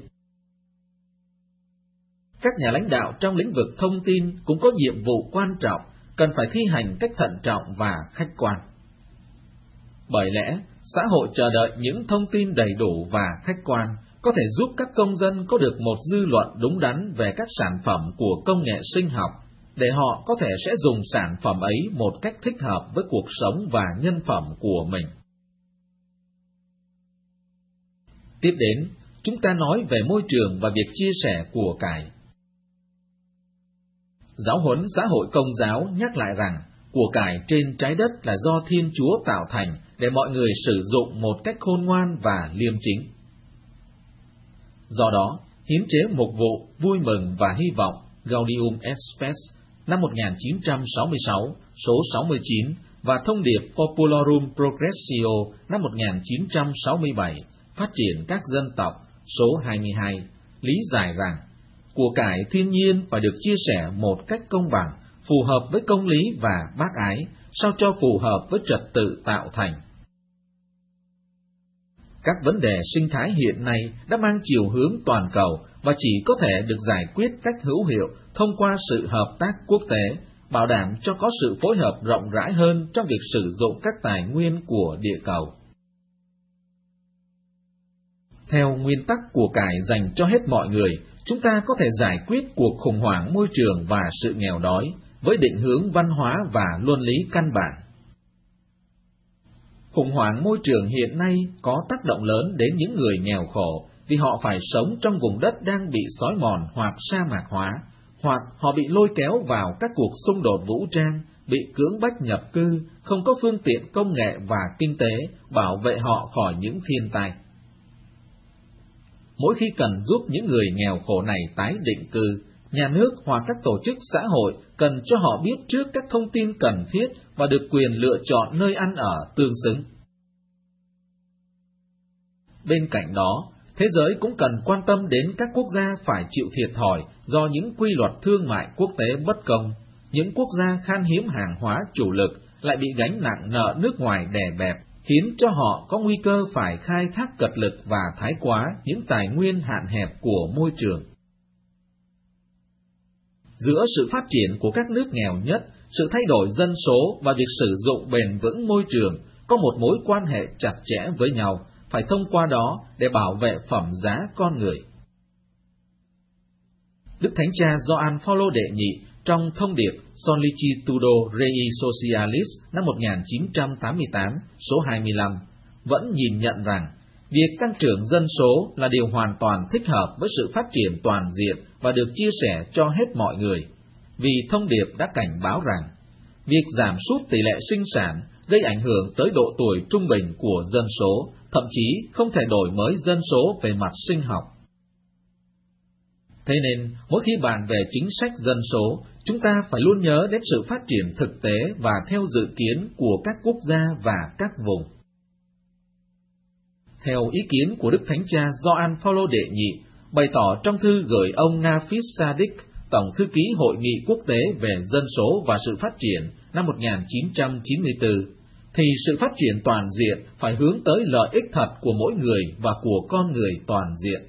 Các nhà lãnh đạo trong lĩnh vực thông tin cũng có nhiệm vụ quan trọng, cần phải thi hành cách thận trọng và khách quan. Bởi lẽ, xã hội chờ đợi những thông tin đầy đủ và khách quan có thể giúp các công dân có được một dư luận đúng đắn về các sản phẩm của công nghệ sinh học, để họ có thể sẽ dùng sản phẩm ấy một cách thích hợp với cuộc sống và nhân phẩm của mình. Tiếp đến, chúng ta nói về môi trường và việc chia sẻ của cải. Giáo huấn xã hội Công giáo nhắc lại rằng, của cải trên trái đất là do Thiên Chúa tạo thành để mọi người sử dụng một cách khôn ngoan và liêm chính. Do đó, hiến chế mục vụ Vui mừng và hy vọng Gaudium et Spes năm một nghìn chín trăm sáu mươi sáu, số sáu mươi chín và thông điệp Popularum Progressio năm một nghìn chín trăm sáu mươi bảy, phát triển các dân tộc, số hai mươi hai, lý giải rằng, của cải thiên nhiên phải được chia sẻ một cách công bằng, phù hợp với công lý và bác ái, sao cho phù hợp với trật tự tạo thành. Các vấn đề sinh thái hiện nay đã mang chiều hướng toàn cầu và chỉ có thể được giải quyết cách hữu hiệu thông qua sự hợp tác quốc tế, bảo đảm cho có sự phối hợp rộng rãi hơn trong việc sử dụng các tài nguyên của địa cầu. Theo nguyên tắc của cải dành cho hết mọi người, chúng ta có thể giải quyết cuộc khủng hoảng môi trường và sự nghèo đói với định hướng văn hóa và luân lý căn bản. Khủng hoảng môi trường hiện nay có tác động lớn đến những người nghèo khổ vì họ phải sống trong vùng đất đang bị xói mòn hoặc sa mạc hóa, hoặc họ bị lôi kéo vào các cuộc xung đột vũ trang, bị cưỡng bách nhập cư, không có phương tiện công nghệ và kinh tế bảo vệ họ khỏi những thiên tai. Mỗi khi cần giúp những người nghèo khổ này tái định cư, nhà nước hoặc các tổ chức xã hội cần cho họ biết trước các thông tin cần thiết và được quyền lựa chọn nơi ăn ở tương xứng. Bên cạnh đó, thế giới cũng cần quan tâm đến các quốc gia phải chịu thiệt thòi do những quy luật thương mại quốc tế bất công. Những quốc gia khan hiếm hàng hóa chủ lực lại bị gánh nặng nợ nước ngoài đè bẹp, khiến cho họ có nguy cơ phải khai thác cật lực và thái quá những tài nguyên hạn hẹp của môi trường. Giữa sự phát triển của các nước nghèo nhất, sự thay đổi dân số và việc sử dụng bền vững môi trường có một mối quan hệ chặt chẽ với nhau, phải thông qua đó để bảo vệ phẩm giá con người. Đức Thánh Cha Gioan Phaolô đệ nhị trong thông điệp Sollicitudo Rei Socialis năm một nghìn chín trăm tám mươi tám, số hai mươi lăm, vẫn nhìn nhận rằng việc tăng trưởng dân số là điều hoàn toàn thích hợp với sự phát triển toàn diện và được chia sẻ cho hết mọi người, vì thông điệp đã cảnh báo rằng việc giảm sút tỷ lệ sinh sản gây ảnh hưởng tới độ tuổi trung bình của dân số, thậm chí không thể đổi mới dân số về mặt sinh học. Thế nên, mỗi khi bàn về chính sách dân số, chúng ta phải luôn nhớ đến sự phát triển thực tế và theo dự kiến của các quốc gia và các vùng. Theo ý kiến của Đức Thánh Cha Gioan Phaolô đệ nhị, bày tỏ trong thư gửi ông Nafis Sadik, Tổng thư ký Hội nghị quốc tế về dân số và sự phát triển năm một nghìn chín trăm chín mươi tư, thì sự phát triển toàn diện phải hướng tới lợi ích thật của mỗi người và của con người toàn diện.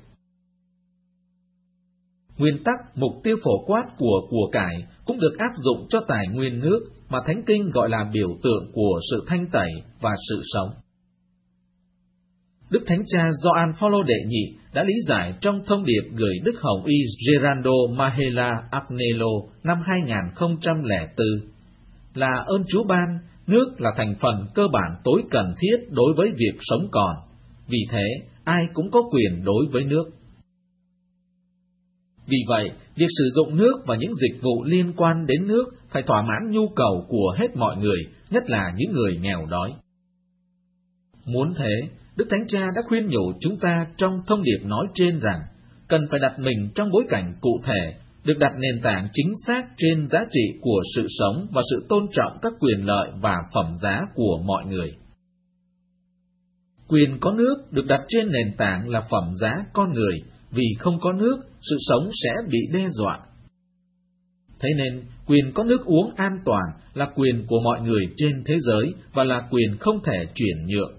Nguyên tắc mục tiêu phổ quát của của cải cũng được áp dụng cho tài nguyên nước mà Thánh Kinh gọi là biểu tượng của sự thanh tẩy và sự sống. Đức Thánh Cha Gioan Phaolô đệ nhị đã lý giải trong thông điệp gửi Đức Hồng Y Gerardo Mahela Agnello năm hai nghìn không trăm lẻ bốn là ơn Chúa ban, nước là thành phần cơ bản tối cần thiết đối với việc sống còn. Vì thế, ai cũng có quyền đối với nước. Vì vậy, việc sử dụng nước và những dịch vụ liên quan đến nước phải thỏa mãn nhu cầu của hết mọi người, nhất là những người nghèo đói. Muốn thế, Đức Thánh Cha đã khuyên nhủ chúng ta trong thông điệp nói trên rằng cần phải đặt mình trong bối cảnh cụ thể, được đặt nền tảng chính xác trên giá trị của sự sống và sự tôn trọng các quyền lợi và phẩm giá của mọi người. Quyền có nước được đặt trên nền tảng là phẩm giá con người, vì không có nước, sự sống sẽ bị đe dọa. Thế nên, quyền có nước uống an toàn là quyền của mọi người trên thế giới và là quyền không thể chuyển nhượng.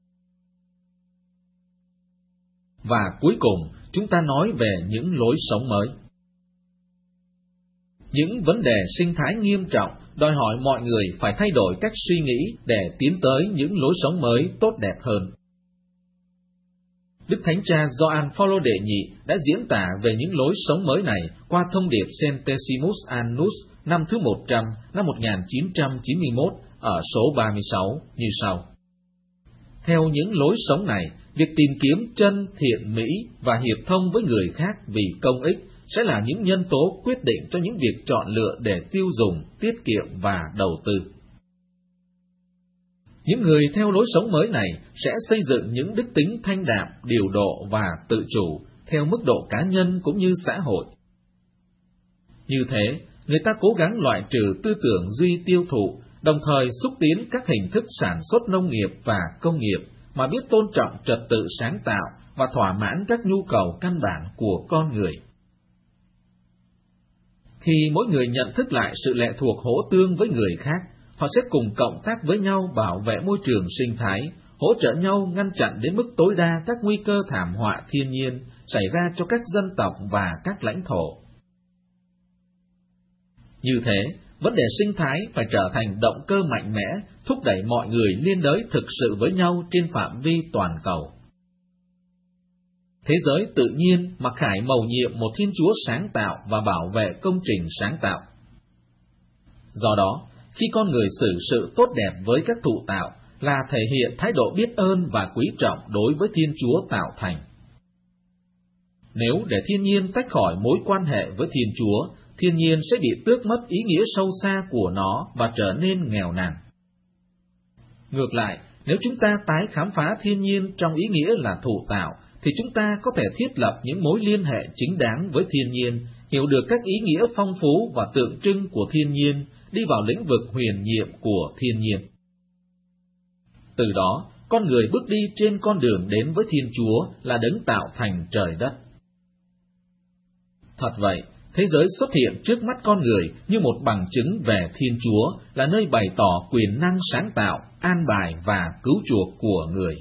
Và cuối cùng, chúng ta nói về những lối sống mới. Những vấn đề sinh thái nghiêm trọng đòi hỏi mọi người phải thay đổi cách suy nghĩ để tiến tới những lối sống mới tốt đẹp hơn. Đức Thánh Cha Gioan Phaolô đệ nhị đã diễn tả về những lối sống mới này qua thông điệp Centesimus Annus năm thứ một trăm năm một nghìn chín trăm chín mươi mốt ở số ba mươi sáu như sau. Theo những lối sống này, việc tìm kiếm chân, thiện mỹ và hiệp thông với người khác vì công ích sẽ là những nhân tố quyết định cho những việc chọn lựa để tiêu dùng, tiết kiệm và đầu tư. Những người theo lối sống mới này sẽ xây dựng những đức tính thanh đạm, điều độ và tự chủ theo mức độ cá nhân cũng như xã hội. Như thế, người ta cố gắng loại trừ tư tưởng duy tiêu thụ, đồng thời xúc tiến các hình thức sản xuất nông nghiệp và công nghiệp mà biết tôn trọng trật tự sáng tạo và thỏa mãn các nhu cầu căn bản của con người. Khi mỗi người nhận thức lại sự lệ thuộc hỗ tương với người khác, họ sẽ cùng cộng tác với nhau bảo vệ môi trường sinh thái, hỗ trợ nhau ngăn chặn đến mức tối đa các nguy cơ thảm họa thiên nhiên xảy ra cho các dân tộc và các lãnh thổ. Như thế, vấn đề sinh thái phải trở thành động cơ mạnh mẽ, thúc đẩy mọi người liên đới thực sự với nhau trên phạm vi toàn cầu. Thế giới tự nhiên mặc khải mầu nhiệm một Thiên Chúa sáng tạo và bảo vệ công trình sáng tạo. Do đó, khi con người xử sự tốt đẹp với các thụ tạo là thể hiện thái độ biết ơn và quý trọng đối với Thiên Chúa tạo thành. Nếu để thiên nhiên tách khỏi mối quan hệ với Thiên Chúa, thiên nhiên sẽ bị tước mất ý nghĩa sâu xa của nó và trở nên nghèo nàn. Ngược lại, nếu chúng ta tái khám phá thiên nhiên trong ý nghĩa là thụ tạo, thì chúng ta có thể thiết lập những mối liên hệ chính đáng với thiên nhiên, hiểu được các ý nghĩa phong phú và tượng trưng của thiên nhiên, đi vào lĩnh vực huyền nhiệm của thiên nhiên. Từ đó, con người bước đi trên con đường đến với Thiên Chúa là đấng tạo thành trời đất. Thật vậy, thế giới xuất hiện trước mắt con người như một bằng chứng về Thiên Chúa, là nơi bày tỏ quyền năng sáng tạo, an bài và cứu chuộc của người.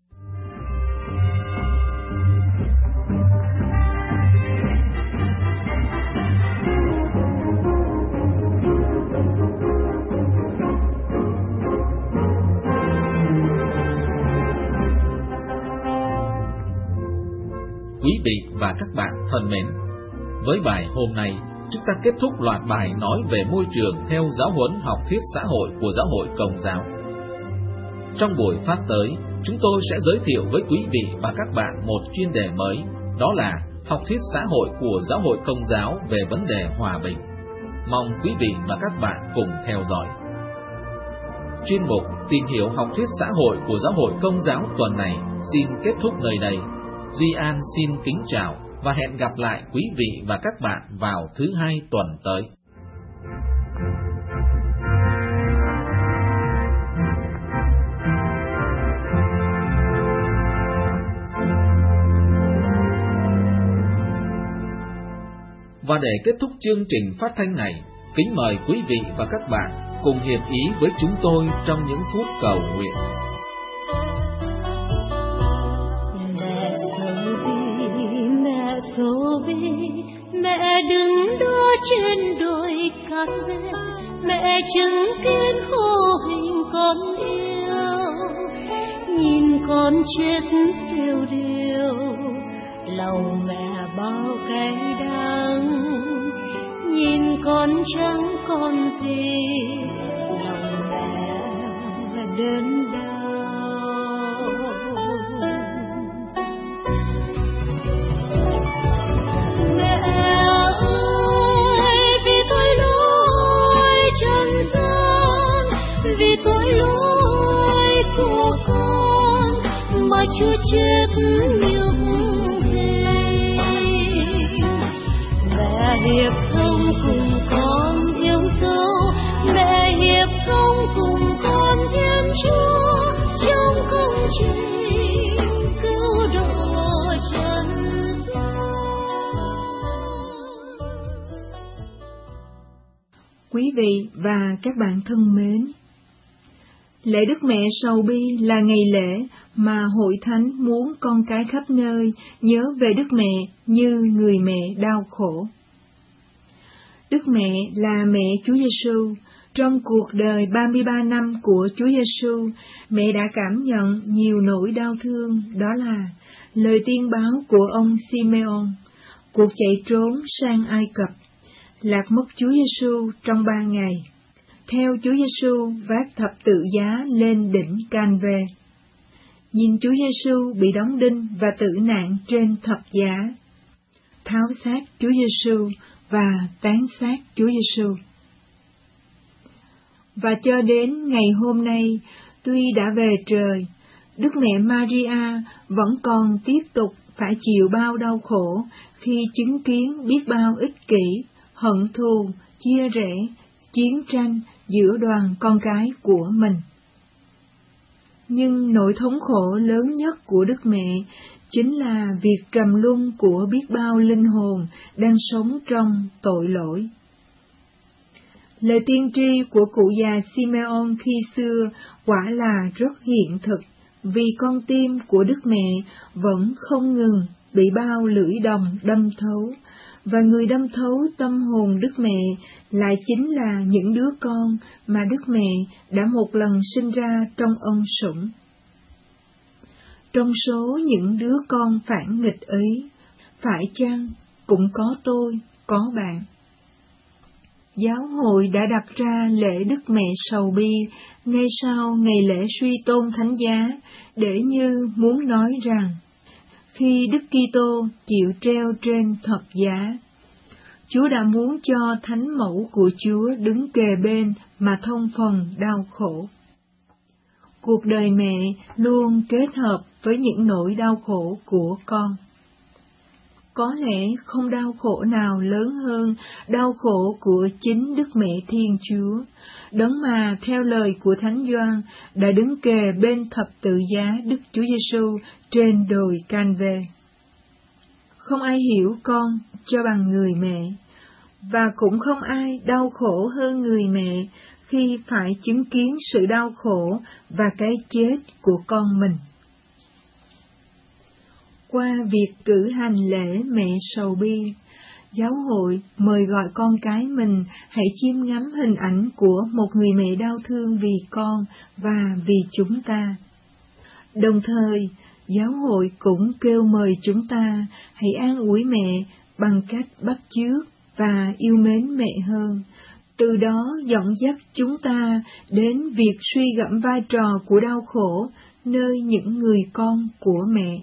Quý vị và các bạn thân mến, với bài hôm nay, chúng ta kết thúc loạt bài nói về môi trường theo giáo huấn học thuyết xã hội của Giáo hội Công giáo. Trong buổi phát tới, chúng tôi sẽ giới thiệu với quý vị và các bạn một chuyên đề mới, đó là học thuyết xã hội của Giáo hội Công giáo về vấn đề hòa bình. Mong quý vị và các bạn cùng theo dõi. Chuyên mục Tìm hiểu học thuyết xã hội của Giáo hội Công giáo tuần này xin kết thúc nơi đây. Duy An xin kính chào và hẹn gặp lại quý vị và các bạn vào thứ hai tuần tới. Và để kết thúc chương trình phát thanh này, kính mời quý vị và các bạn cùng hiệp ý với chúng tôi trong những phút cầu nguyện. Dỗ về mẹ đứng đó trên đồi cát ven, mẹ chứng kiến hô hình con yêu, nhìn con chết tiêu điều, lòng mẹ bao cay đắng, nhìn con chẳng còn gì, lòng mẹ đớn đau. Vì tội lỗi của con mà Chúa chết nhục hình, mẹ hiệp thông cùng con yêu dấu, mẹ hiệp thông cùng con Thiên Chúa trong công trình vị và các bạn thân mến, lễ Đức Mẹ Sầu Bi là ngày lễ mà Hội Thánh muốn con cái khắp nơi nhớ về Đức Mẹ như người mẹ đau khổ. Đức Mẹ là mẹ Chúa Giêsu. Trong cuộc đời ba mươi ba năm của Chúa Giêsu, mẹ đã cảm nhận nhiều nỗi đau thương, đó là lời tiên báo của ông Simeon, cuộc chạy trốn sang Ai Cập, lạc mất Chúa Giêsu trong ba ngày, theo Chúa Giêsu vác thập tự giá lên đỉnh Can-vê, nhìn Chúa Giêsu bị đóng đinh và tử nạn trên thập giá, tháo xác Chúa Giêsu và tán xác Chúa Giêsu. Và cho đến ngày hôm nay, tuy đã về trời, Đức Mẹ Maria vẫn còn tiếp tục phải chịu bao đau khổ khi chứng kiến biết bao ích kỷ, hận thù, chia rẽ, chiến tranh giữa đoàn con cái của mình. Nhưng nỗi thống khổ lớn nhất của Đức Mẹ chính là việc trầm luân của biết bao linh hồn đang sống trong tội lỗi. Lời tiên tri của cụ già Simeon khi xưa quả là rất hiện thực, vì con tim của Đức Mẹ vẫn không ngừng bị bao lưỡi đồng đâm thấu, và người đâm thấu tâm hồn Đức Mẹ lại chính là những đứa con mà Đức Mẹ đã một lần sinh ra trong ân sủng. Trong số những đứa con phản nghịch ấy, phải chăng cũng có tôi, có bạn? Giáo hội đã đặt ra lễ Đức Mẹ Sầu Bi ngay sau ngày lễ suy tôn thánh giá, để như muốn nói rằng, khi Đức Kitô chịu treo trên thập giá, Chúa đã muốn cho Thánh Mẫu của Chúa đứng kề bên mà thông phần đau khổ. Cuộc đời mẹ luôn kết hợp với những nỗi đau khổ của con. Có lẽ không đau khổ nào lớn hơn đau khổ của chính Đức Mẹ Thiên Chúa, đấng mà theo lời của Thánh Gioan đã đứng kề bên thập tự giá Đức Chúa Giêsu trên đồi Can-vê. Không ai hiểu con cho bằng người mẹ, và cũng không ai đau khổ hơn người mẹ khi phải chứng kiến sự đau khổ và cái chết của con mình. Qua việc cử hành lễ Mẹ Sầu Bi, Giáo hội mời gọi con cái mình hãy chiêm ngắm hình ảnh của một người mẹ đau thương vì con và vì chúng ta. Đồng thời, Giáo hội cũng kêu mời chúng ta hãy an ủi mẹ bằng cách bắt chước và yêu mến mẹ hơn, từ đó dẫn dắt chúng ta đến việc suy gẫm vai trò của đau khổ nơi những người con của mẹ.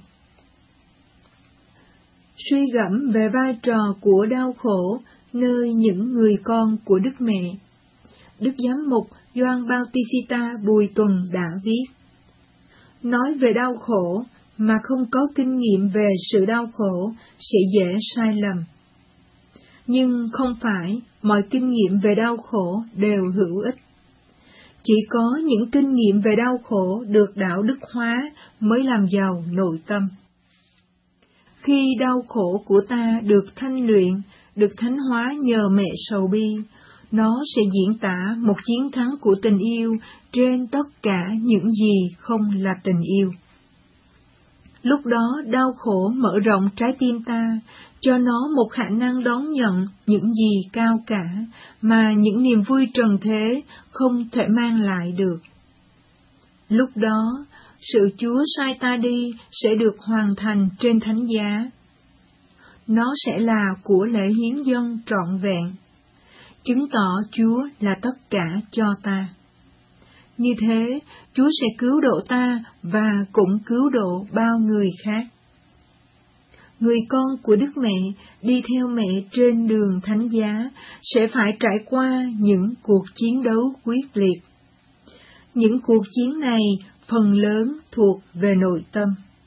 Suy gẫm về vai trò của đau khổ nơi những người con của Đức Mẹ. Đức Giám mục Gioan Bautista Bùi Tuần đã viết: nói về đau khổ mà không có kinh nghiệm về sự đau khổ sẽ dễ sai lầm. Nhưng không phải mọi kinh nghiệm về đau khổ đều hữu ích. Chỉ có những kinh nghiệm về đau khổ được đạo đức hóa mới làm giàu nội tâm. Khi đau khổ của ta được thanh luyện, được thánh hóa nhờ Mẹ Sầu Bi, nó sẽ diễn tả một chiến thắng của tình yêu trên tất cả những gì không là tình yêu. Lúc đó đau khổ mở rộng trái tim ta, cho nó một khả năng đón nhận những gì cao cả mà những niềm vui trần thế không thể mang lại được. Lúc đó, sự Chúa sai ta đi sẽ được hoàn thành trên thánh giá. Nó sẽ là của lễ hiến dâng trọn vẹn, chứng tỏ Chúa là tất cả cho ta. Như thế, Chúa sẽ cứu độ ta và cũng cứu độ bao người khác. Người con của Đức Mẹ đi theo mẹ trên đường thánh giá sẽ phải trải qua những cuộc chiến đấu quyết liệt. Những cuộc chiến này phần lớn thuộc về nội tâm.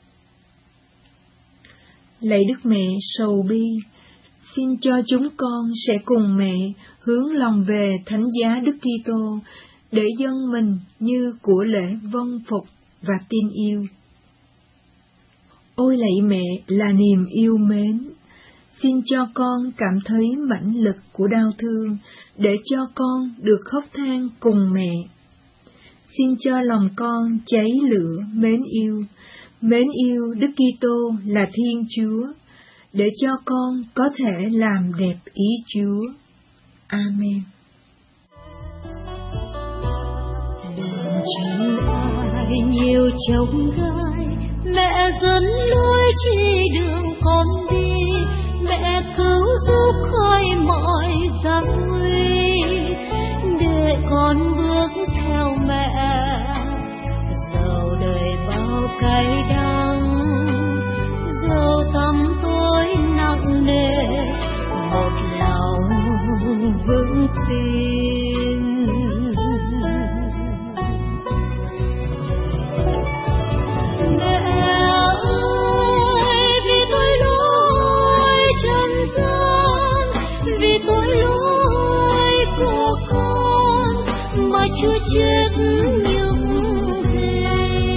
Lạy Đức Mẹ Sầu Bi, xin cho chúng con sẽ cùng mẹ hướng lòng về thánh giá Đức Kitô để dâng mình như của lễ vâng phục và tin yêu. Ôi lạy mẹ là niềm yêu mến, Xin cho con cảm thấy mãnh lực của đau thương, để cho con được khóc than cùng mẹ. Xin cho lòng con cháy lửa mến yêu, mến yêu Đức Kitô là Thiên Chúa, để cho con có thể làm đẹp ý Chúa. Amen. Đừng chỉ ai nhiều chông gai, mẹ dẫn lối chỉ đường con đi, mẹ cứu giúp khỏi mọi gian nguy, để con bước theo mẹ, dẫu đời bao cay đắng, dẫu tâm tôi nặng nề, một lòng vững tin. Mẹ ơi, vì tôi lỗi trần gian, vì tôi lỗi của con mà Chúa chết những gì.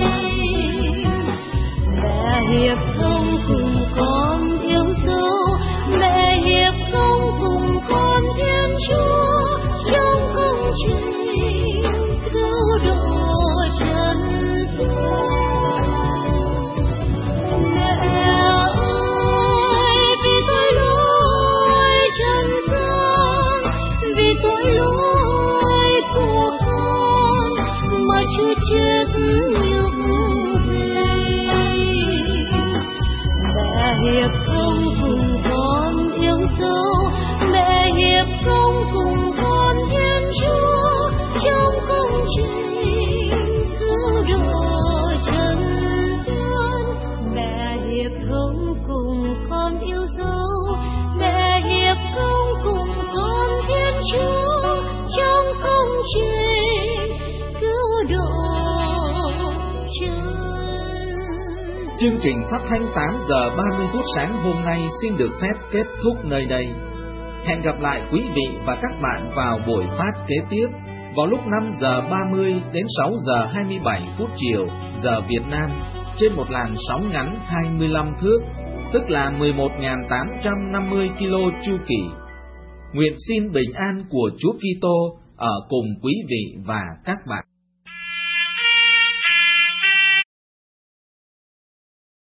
Mẹ hiệp không cùng con yêu dấu, mẹ hiệp không cùng con Thiên Chúa trong công trình cứu độ trần gian. Mẹ ơi, vì tôi lỗi trần gian, vì tôi lỗi của con mà Chúa chết nhục vì. Mẹ hiệp không cùng con yêu dấu, mẹ hiệp không cùng con Thiên Chúa trong công trình cứu độ trần gian. Mẹ hiệp không cùng con yêu dấu, mẹ hiệp không cùng con Thiên Chúa trong công trình cứu độ trần gian. Chương trình phát thanh tám giờ ba mươi phút sáng hôm nay xin được phép kết thúc nơi đây. Hẹn gặp lại quý vị và các bạn vào buổi phát kế tiếp vào lúc năm giờ ba mươi đến sáu giờ hai mươi bảy phút chiều giờ Việt Nam trên một làn sóng ngắn hai mươi lăm thước, tức là mười một nghìn tám trăm năm mươi ki lô chu kỳ. Nguyện xin bình an của Chúa Kitô ở cùng quý vị và các bạn.